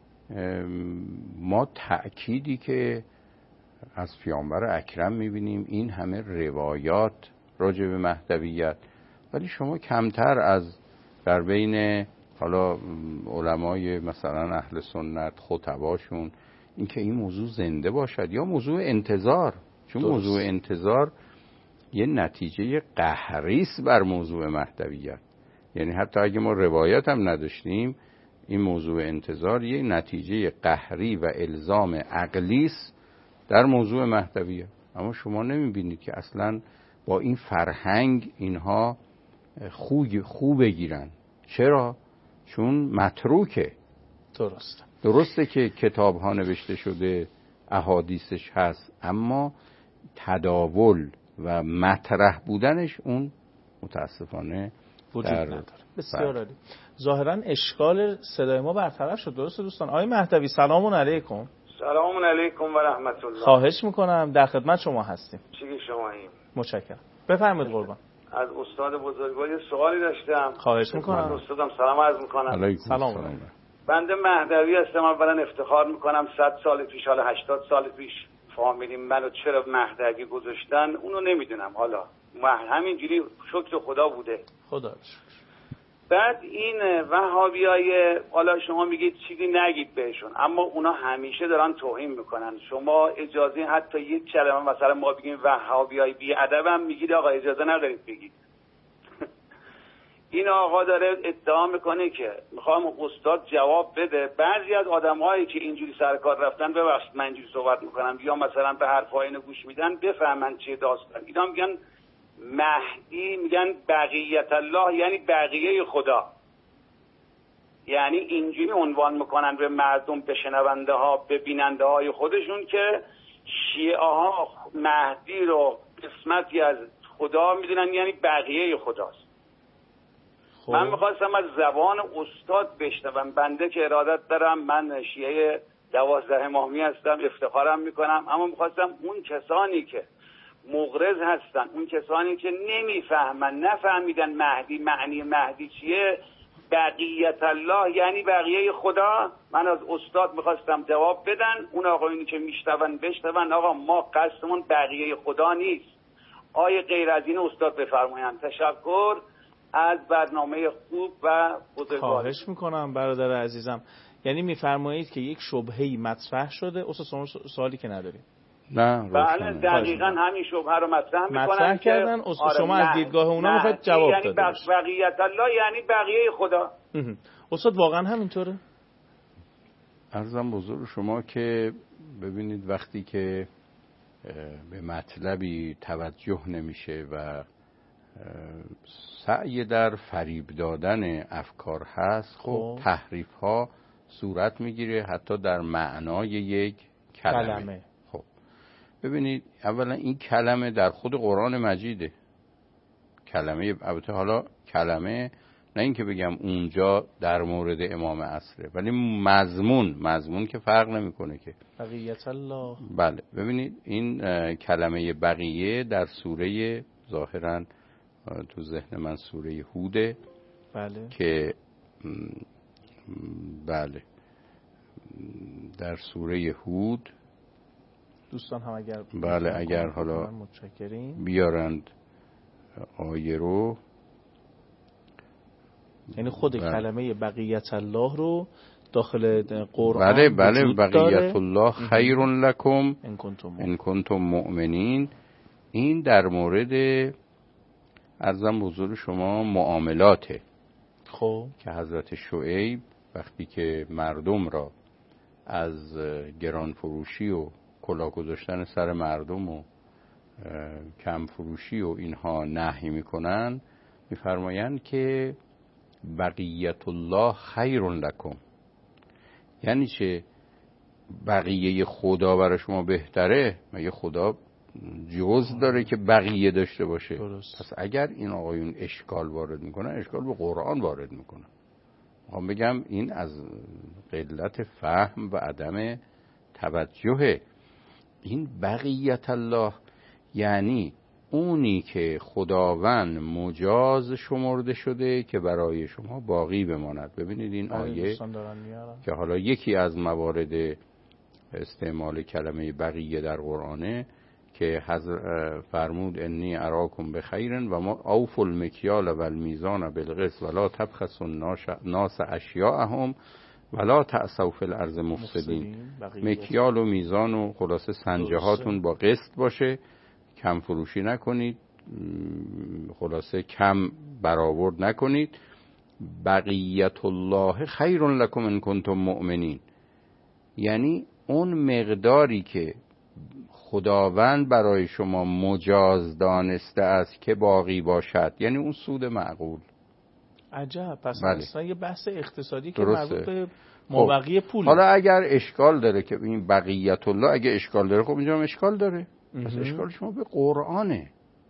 ما تأکیدی که از پیامبر اکرم میبینیم این همه روایات راجع به مهدویت، ولی شما کمتر از در بین حالا علمای مثلا اهل سنت خطباشون این که این موضوع زنده باشد یا موضوع انتظار، چون درست. موضوع انتظار یه نتیجه قهریست بر موضوع مهدویت. یعنی حتی اگه ما روایت هم نداشتیم این موضوع انتظار یه نتیجه قهری و الزام عقلیست در موضوع مهدویت. اما شما نمیبینید که اصلا با این فرهنگ اینها خوب خوب بگیرن. چرا؟ چون متروکه. درست. درسته که کتاب ها نوشته شده، احادیثش هست، اما تداول و مطرح بودنش اون متاسفانه وجود نداره. بسیار عالی. ظاهرا اشکال صدای ما برطرف شد. درسته دوستان؟ آقای مهدوی سلام علیکم. سلام علیکم و رحمت الله. خواهش میکنم، در خدمت شما هستیم. چی شماییم؟ متشکرم. بفرمایید قربان. از استاد بزرگوار یه سوالی داشتم. خواهش میکنم. استادم سلام عرض میکنم. سلام. بنده مهدوی هستم. اولا افتخار میکنم صد سال پیش، حالا هشتاد سال پیش فامیلیم منو چرا مهدوی گذاشتن اونو نمیدونم، حالا همینجوری شکر خدا بوده. خدا شکر. بعد این وهابیای حالا شما میگید چیزی نگید بهشون، اما اونا همیشه دارن توهین میکنن. شما اجازه حتی یک کلمه مثلا ما بگیم وهابیای بی ادب هم میگید آقا اجازه ندارید بگید. این آقا داره ادعا میکنه که میخوام استاد جواب بده. بعضی از آدمایی که اینجوری سر کار رفتن، ببخشید من اینجوری صحبت میکنم، یا مثلا به حرفای اینو گوش میدن بفهمن چیه داستان. اینا میگن مهدی، میگن بقیت الله یعنی بقیه خدا، یعنی اینجوری عنوان میکنن به مردم، به شنونده ها، به بیننده های خودشون که شیعه ها مهدی رو قسمتی از خدا میدونن، یعنی بقیه خداست. خب. من میخواستم از زبان استاد بشنوم. بنده که ارادت دارم، من شیعه دوازده امامی هستم، افتخارم میکنم، اما میخواستم اون کسانی که مغرض هستن، اون کسانی که نمیفهمن، نفهمیدن مهدی معنی مهدی چیه، بقیت الله یعنی بقیه خدا، من از استاد میخواستم جواب بدن. اون آقایونی که میشنون بشنون، آقا ما قصدمون بقیه خدا نیست، آیه غیر از این استاد بفرمایند. تشکر از برنامه خوب و بزرگوار. خواهش میکنم برادر عزیزم. یعنی میفرمایید که یک شبهه‌ای مطرح شده. استاد سوالی که نداریم. نه بله دقیقاً همین شبهه رو مطرح میکنن مطرح کردن. آره شما از دیدگاه اونا میخواید جواب یعنی داده باشید. بقیت الله یعنی بقیه خدا. استاد واقعا همینطوره؟ عرضم بزرگ شما که ببینید وقتی که به مطلبی توجه نمیشه و سعی در فریب دادن افکار هست، خب تحریف ها صورت میگیره حتی در معنای یک کلمه, کلمه. خب ببینید اولا این کلمه در خود قرآن مجیده. کلمه البته حالا کلمه نه اینکه بگم اونجا در مورد امام عصره، ولی مضمون مضمون که فرق نمیکنه که بقیت الله. بله ببینید این کلمه بقیه در سوره ظاهرا تو ذهن من سوره هوده. بله که بله در سوره هود دوستان هم اگر بله اگر حالا متشکریم بیارند آیه رو، یعنی خود بله. کلمه بقیت الله رو داخل قرآن بله بله وجود بقیت داره. الله خیر لکم ان کنتم مؤمنین. این در مورد عرضم حضور شما معاملاته. خب که حضرت شعیب وقتی که مردم را از گران فروشی و کلاه گذاشتن سر مردم و کم فروشی و اینها نهی میکنن، میفرمایند که بقیت الله خیر لکم. یعنی چه؟ بقیه خدا برای شما بهتره؟ مگه خدا جز داره که بقیه داشته باشه؟ درست. پس اگر این آقایون اشکال وارد میکنن، اشکال به قرآن وارد میکنن. میخوام بگم این از قلت فهم و عدم توجه. این بقیت الله یعنی اونی که خداوند مجاز شمرده شده که برای شما باقی بماند. ببینید این آیه که حالا یکی از موارد استعمال کلمه بقیه در قرآنه که فرمود انی اراکم بخیرن و ما اوفوا المکیال و المیزان بالقسط ولا تبخسوا الناس اشیاءهم ولا تعثوا فی الارض مفسدین. مکیال و میزان و خلاصه سنجه هاتون با قسط باشه، کم فروشی نکنید، خلاصه کم برآورد نکنید. بقیت الله خیر لکم ان کنتم مؤمنین. یعنی اون مقداری که خداوند برای شما مجاز دانسته است که باقی باشد، یعنی اون سود معقول. عجب. پس بله. اصلا یه بحث اقتصادی که درسته. مربوط به مابقی پول. حالا اگر اشکال داره که این بقیت الله، اگه اشکال داره خب اینجا هم اشکال داره. پس اشکال شما به قرآنه.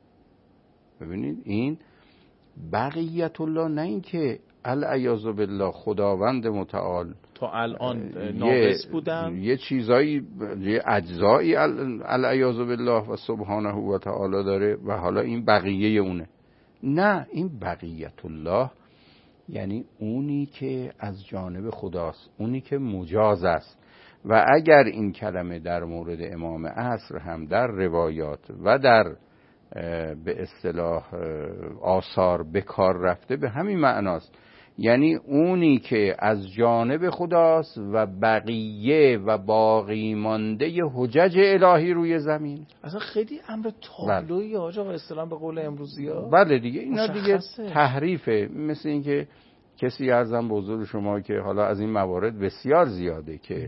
ببینید این بقیت الله نه این که العیاذ بالله خداوند متعال تا الان ناقص بودم، یه چیزایی، یه اجزایی العیاذ بالله و سبحانه و تعالی داره و حالا این بقیه اونه. نه، این بقیت الله یعنی اونی که از جانب خداست، اونی که مجاز است. و اگر این کلمه در مورد امام عصر هم در روایات و در به اصطلاح آثار به کار رفته، به همین معناست. یعنی اونی که از جانب خداست و بقیه و باقی مانده حجج الهی روی زمین. اصلا خیلی امر تابلویی آقا اصطلاح به قول امروزی ها. بله دیگه اینا دیگه تحریفه. مثل این که کسی عرضم به حضور شما که حالا از این موارد بسیار زیاده که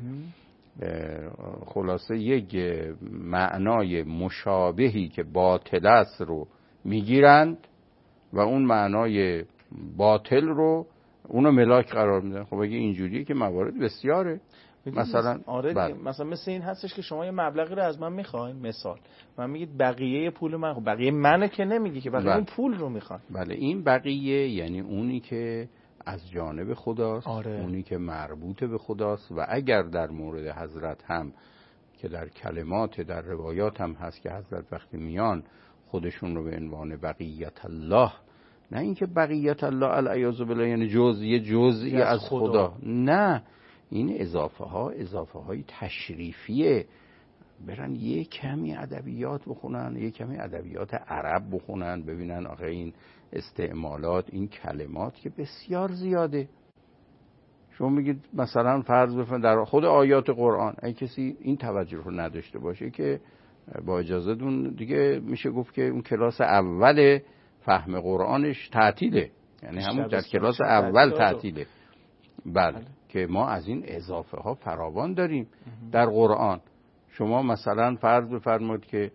خلاصه یک معنای مشابهی که باطل است رو میگیرند و اون معنای باطل رو اونو ملاک قرار میدن. خب اگه اینجوریه که موارد بسیاره. مثلا آره مثلا مثل این هستش که شما یه مبلغی رو از من میخواین، مثال من میگید بقیه پول من، خب بقیه منو که نمیگی که بقیه اون پول رو میخوان. بله این بقیه یعنی اونی که از جانب خداست. آره. اونی که مربوط به خداست. و اگر در مورد حضرت هم که در کلمات در روایات هم هست که حضرت وقتی میان خودشون رو به عنوان بقیت الله، نه اینکه بقیت الله العیاذ بالله یعنی جزئی جزئی از خدا. خدا نه، این اضافه ها اضافه های تشریفیه. برن یه کمی ادبیات بخونن، یه کمی ادبیات عرب بخونن، ببینن آخه این استعمالات، این کلمات که بسیار زیاده. شما میگید مثلا فرض بفرمایید در خود آیات قرآن اگه کسی این توجه رو نداشته باشه که با اجازهتون دیگه میشه گفت که اون کلاس اول فهم قرآنش تعطیله، یعنی همون در کلاس اول تعطیله. بله که ما از این اضافه ها فراوان داریم در قرآن. شما مثلا فرض بفرمایید که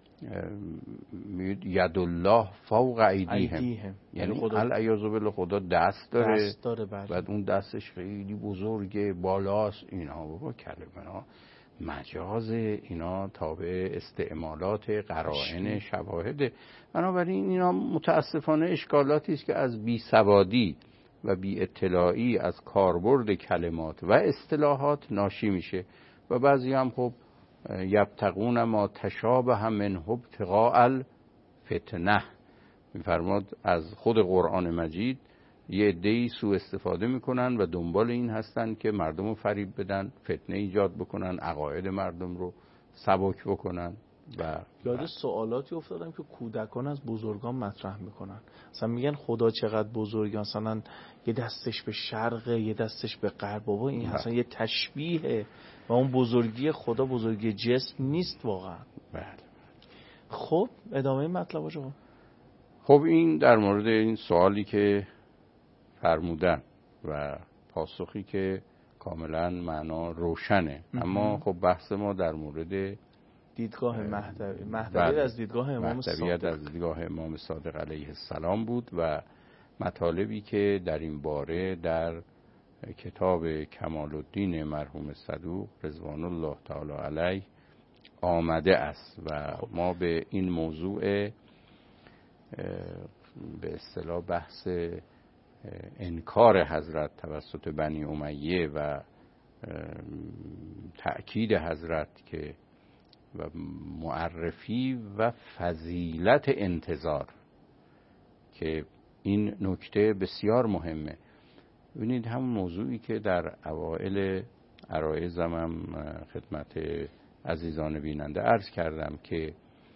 ید الله فوق ایدیهم، یعنی العیاذ بالله خدا دست داره, دست داره بعد اون دستش خیلی بزرگه بالاست. اینا بابا کلمه ها مجاز، اینا تابع استعمالات قرائن شواهده. بنابراین اینا متاسفانه اشکالاتی است که از بی سوادی و بی اطلاعی از کاربرد کلمات و اصطلاحات ناشی میشه و بعضی هم خب یبتغون ما تشابه منه ابتغاء الفتنه، میفرماد از خود قرآن مجید یه عده‌ای سوء استفاده میکنن و دنبال این هستن که مردم رو فریب بدن، فتنه ایجاد بکنن، عقاید مردم رو سبک بکنن. و یاد سوالاتی افتادم که کودکان از بزرگان مطرح میکنن، مثلا میگن خدا چقدر بزرگه، مثلا یه دستش به شرقه یه دستش به غرب. بابا این اصلا یه تشبیهه و اون بزرگی خدا بزرگی جسم نیست واقعا. بله. خب ادامه مطلب شما. خب این در مورد این سوالی که فرمودن و پاسخی که کاملا معنا روشنه، اما خب بحث ما در مورد دیدگاه مهدوی مهدوی از دیدگاه امام صادق از دیدگاه امام صادق علیه السلام بود و مطالبی که در این باره در کتاب کمال الدین مرحوم صدوق رضوان الله تعالی علیه آمده است و ما به این موضوع به اصطلاح بحث انکار حضرت توسط بنی امیه و تأکید حضرت که و معرفی و فضیلت انتظار، که این نکته بسیار مهمه. ببینید همون موضوعی که در اوائل عرایضم هم خدمت عزیزان بیننده عرض کردم که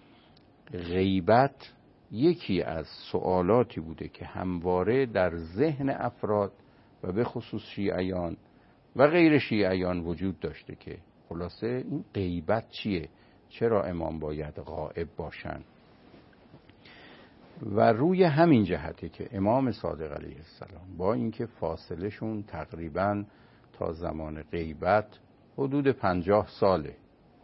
غیبت یکی از سوالاتی بوده که همواره در ذهن افراد و به خصوص شیعیان و غیر شیعیان وجود داشته که خلاصه این غیبت چیه؟ چرا امام باید غائب باشن؟ و روی همین جهته که امام صادق علیه السلام با اینکه فاصله شون تقریباً تا زمان غیبت حدود پنجاه ساله،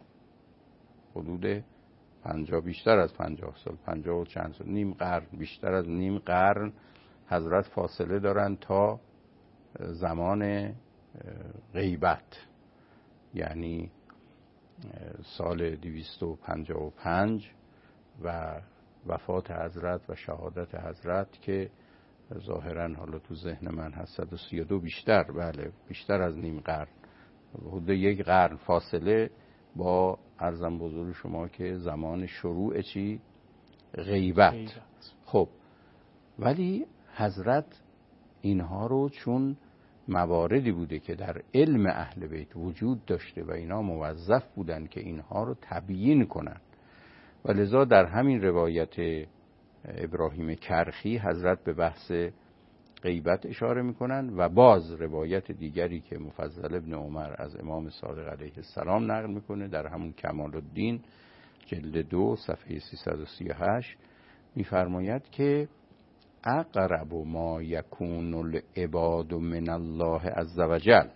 حدود پنجاه بیشتر از پنجاه سال، پنجاه و چند سال، نیم قرن، بیشتر از نیم قرن حضرت فاصله دارن تا زمان غیبت، یعنی سال دویست و پنجاه و پنج و وفات حضرت و شهادت حضرت که ظاهرا حالا تو ذهن من هست صد و سی و دو، بیشتر، بله بیشتر از نیم قرن، حدود یک قرن فاصله با عرضم بزرگ شما که زمان شروع چی؟ غیبت. غیبت. خب ولی حضرت اینها رو چون مواردی بوده که در علم اهل بیت وجود داشته و اینا موظف بودن که اینها رو تبیین کنن و لذا در همین روایت ابراهیم کرخی حضرت به بحث غیبت اشاره میکنن و باز روایت دیگری که مفضل ابن عمر از امام صادق علیه السلام نقل میکنه در همون کمال الدین جلد دو صفحه سیصد و سی و هشت میفرماید که اقرب ما یکون العباد من الله عز وجل،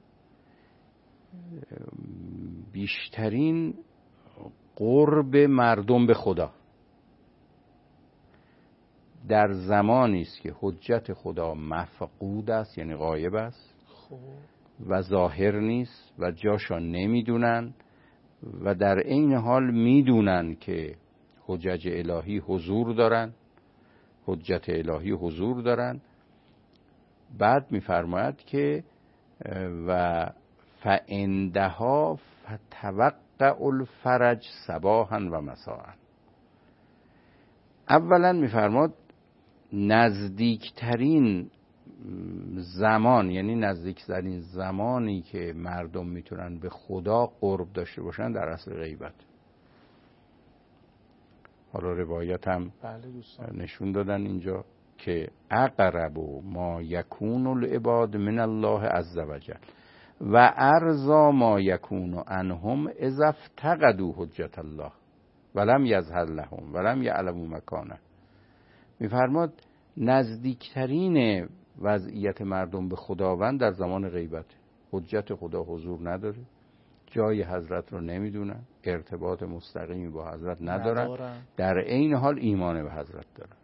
بیشترین قرب مردم به خدا در زمانی است که حجت خدا مفقود است، یعنی غایب است و ظاهر نیست و جاشا نمیدونن و در این حال میدونن که حجج الهی حضور دارن، حجت الهی حضور دارن. بعد میفرماید که و فعندها فتوقع الفرج صباحا و مساء. اولا میفرماد نزدیکترین زمان، یعنی نزدیکترین زمانی که مردم میتونن به خدا قرب داشته باشن در اصل غیبت. حالا روایت هم نشون دادن اینجا که اقرب ما یکون العباد من الله عز وجل و ارضا ما یکون عنهم اذا افتقدوا حجت الله ولم یظهر لهم ولم یعلموا مکانه. میفرماد نزدیکترین وضعیت مردم به خداوند در زمان غیبت، حجت خدا حضور نداره، جای حضرت رو نمیدونن، ارتباط مستقیمی با حضرت ندارن, ندارن. در عین حال ایمان به حضرت دارن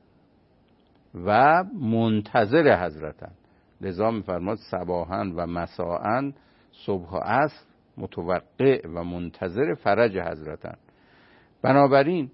و منتظر حضرتن. لذا میفرماد صباحاً و مساءاً، صبح و عصر متوقع و منتظر فرج حضرتن. بنابراین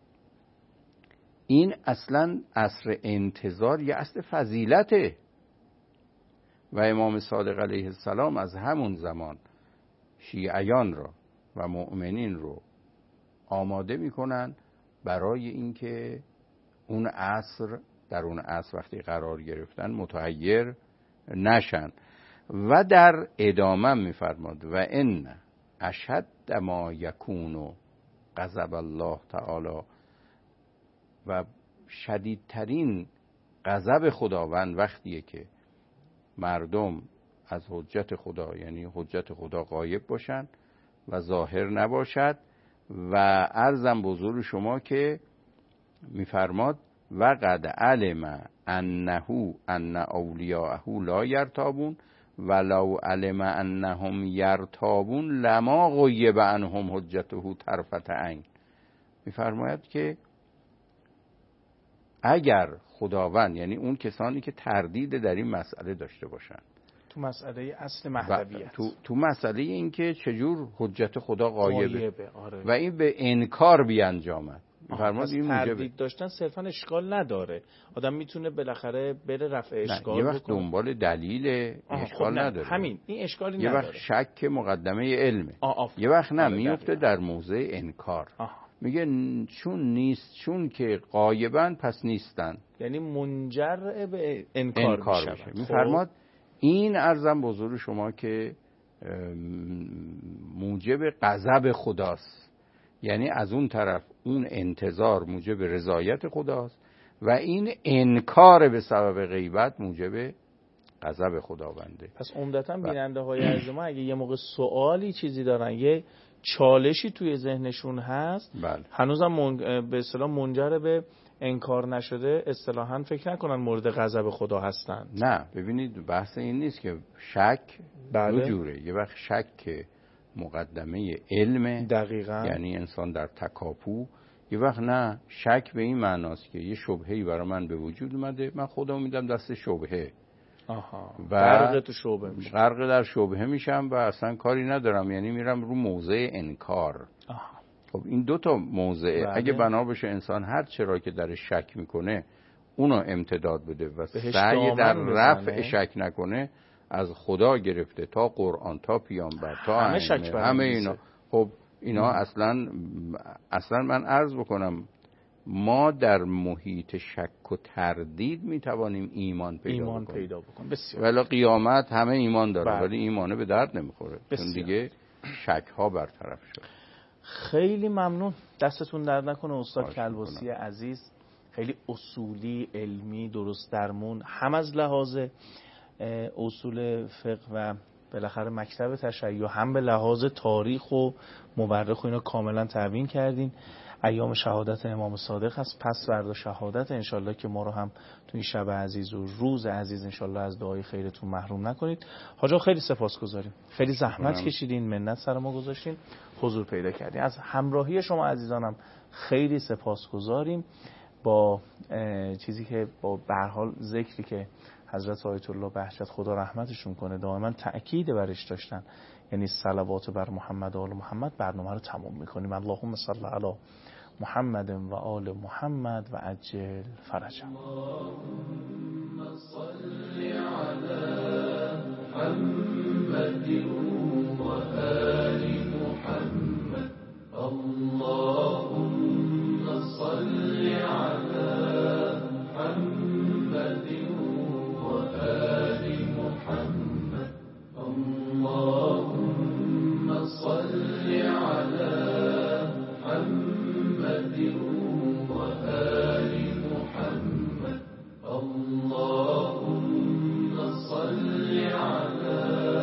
این اصلا عصر انتظار یه اصل فضیلته و امام صادق علیه السلام از همون زمان شیعیان را و مؤمنین رو آماده میکنن برای اینکه اون عصر در اون عصر وقتی قرار گرفتن متحیر نشن. و در ادامه میفرماد و ان اشد ما یکون غضب الله تعالی، و شدیدترین غضب خداوند وقتیه که مردم از حجت خدا، یعنی حجت خدا غایب باشن و ظاهر نباشد. و عرضم بزرگ شما که میفرماد و قد علم انه ان اولیاءه لا یرتابون ولو علم انهم یرتابون لما غیب عنهم حجته طرفت عین. میفرماید که اگر خداوند، یعنی اون کسانی که تردید در این مسئله داشته باشن، تو مسئله اصل مهدویت، تو, تو مسئله این که چجور حجت خدا غایبه, غایبه. آره. و این به انکار بیانجامد، فرمود این تردید داشتن صرفا اشکال نداره، آدم میتونه بالاخره بره رفع اشکال یه وقت بکنه. دنبال دلیل اشکال خب نداره، همین این اشکالی یه نداره. وقت شک مقدمه علمه، آه یه وقت نه میفته در موضع انکار. آه. میگه چون نیست، چون که غایبن پس نیستن، یعنی منجر به انکار, انکار میشه. میفرماد این عرضم بزرگ شما که موجب غضب خداست، یعنی از اون طرف اون انتظار موجب رضایت خداست و این انکار به سبب غیبت موجب غضب خداونده. پس عمدتاً بیننده های عزیز ما اگه یه موقع سوالی چیزی دارن، یه چالشی توی ذهنشون هست، بله. هنوزم من... به اصطلاح منجر به انکار نشده، اصطلاحاً فکر نکنن مورد غضب خدا هستن. نه ببینید بحث این نیست که شک بله. دو جوره، یه وقت شک که مقدمه علم، دقیقاً، یعنی انسان در تکاپو، یه وقت نه شک به این معناست که یه شبهه‌ای برای من به وجود اومده، من خودم میدم دست شبهه، آها، و غرق تو شبهه میشم، غرق در شبهه میشم و اصلا کاری ندارم، یعنی میرم رو موضع انکار. آها. خب این دو تا موضعه، بله. اگه بنا بشه انسان هر چرا که در شک میکنه اونو امتداد بده و سعی در رفع شک نکنه، از خدا گرفته تا قرآن تا پیامبر تا همه شک همه اینا، خب اینا ام. اصلا اصلا من عرض بکنم ما در محیط شک و تردید میتوانیم ایمان پیدا ایمان بکنیم. پیدا بکنیم. بسیار. ولی قیامت همه ایمان داره بله. ولی ایمانه به درد نمیخوره، چون دیگه شک ها برطرف شد. خیلی ممنون، دستتون درد نکنه استاد کلباسی عزیز، خیلی اصولی، علمی، درست درمون، هم از لحاظ اصول فقه و بالاخره مکتب تشیع، هم به لحاظ تاریخ و مورخ و اینا کاملا تبیین کردین. ایام شهادت امام صادق هست، پس فردا شهادت، انشالله که ما رو هم تو این شب عزیز و روز عزیز انشالله از دعای خیرتون محروم نکنید. حاجا خیلی سپاسگزاریم، خیلی زحمت هم. کشیدین، منت سر ما گذاشتین، حضور پیدا کردین. از همراهی شما عزیزانم خیلی سپاسگزاریم. با چیزی که با به هر حال ذکری که حضرت آیت الله بهجت خدا رحمتشون کنه دائما تأکید برش داشتن، یعنی صلوات بر محمد و آل محمد، برنامه رو تموم میکنیم. اللهم صل علی محمد و آل محمد و عجل فرجهم. اللهم صل علی محمد و آل محمد. اللهم صل علی محمد و محمد وآل محمد اللهم صل على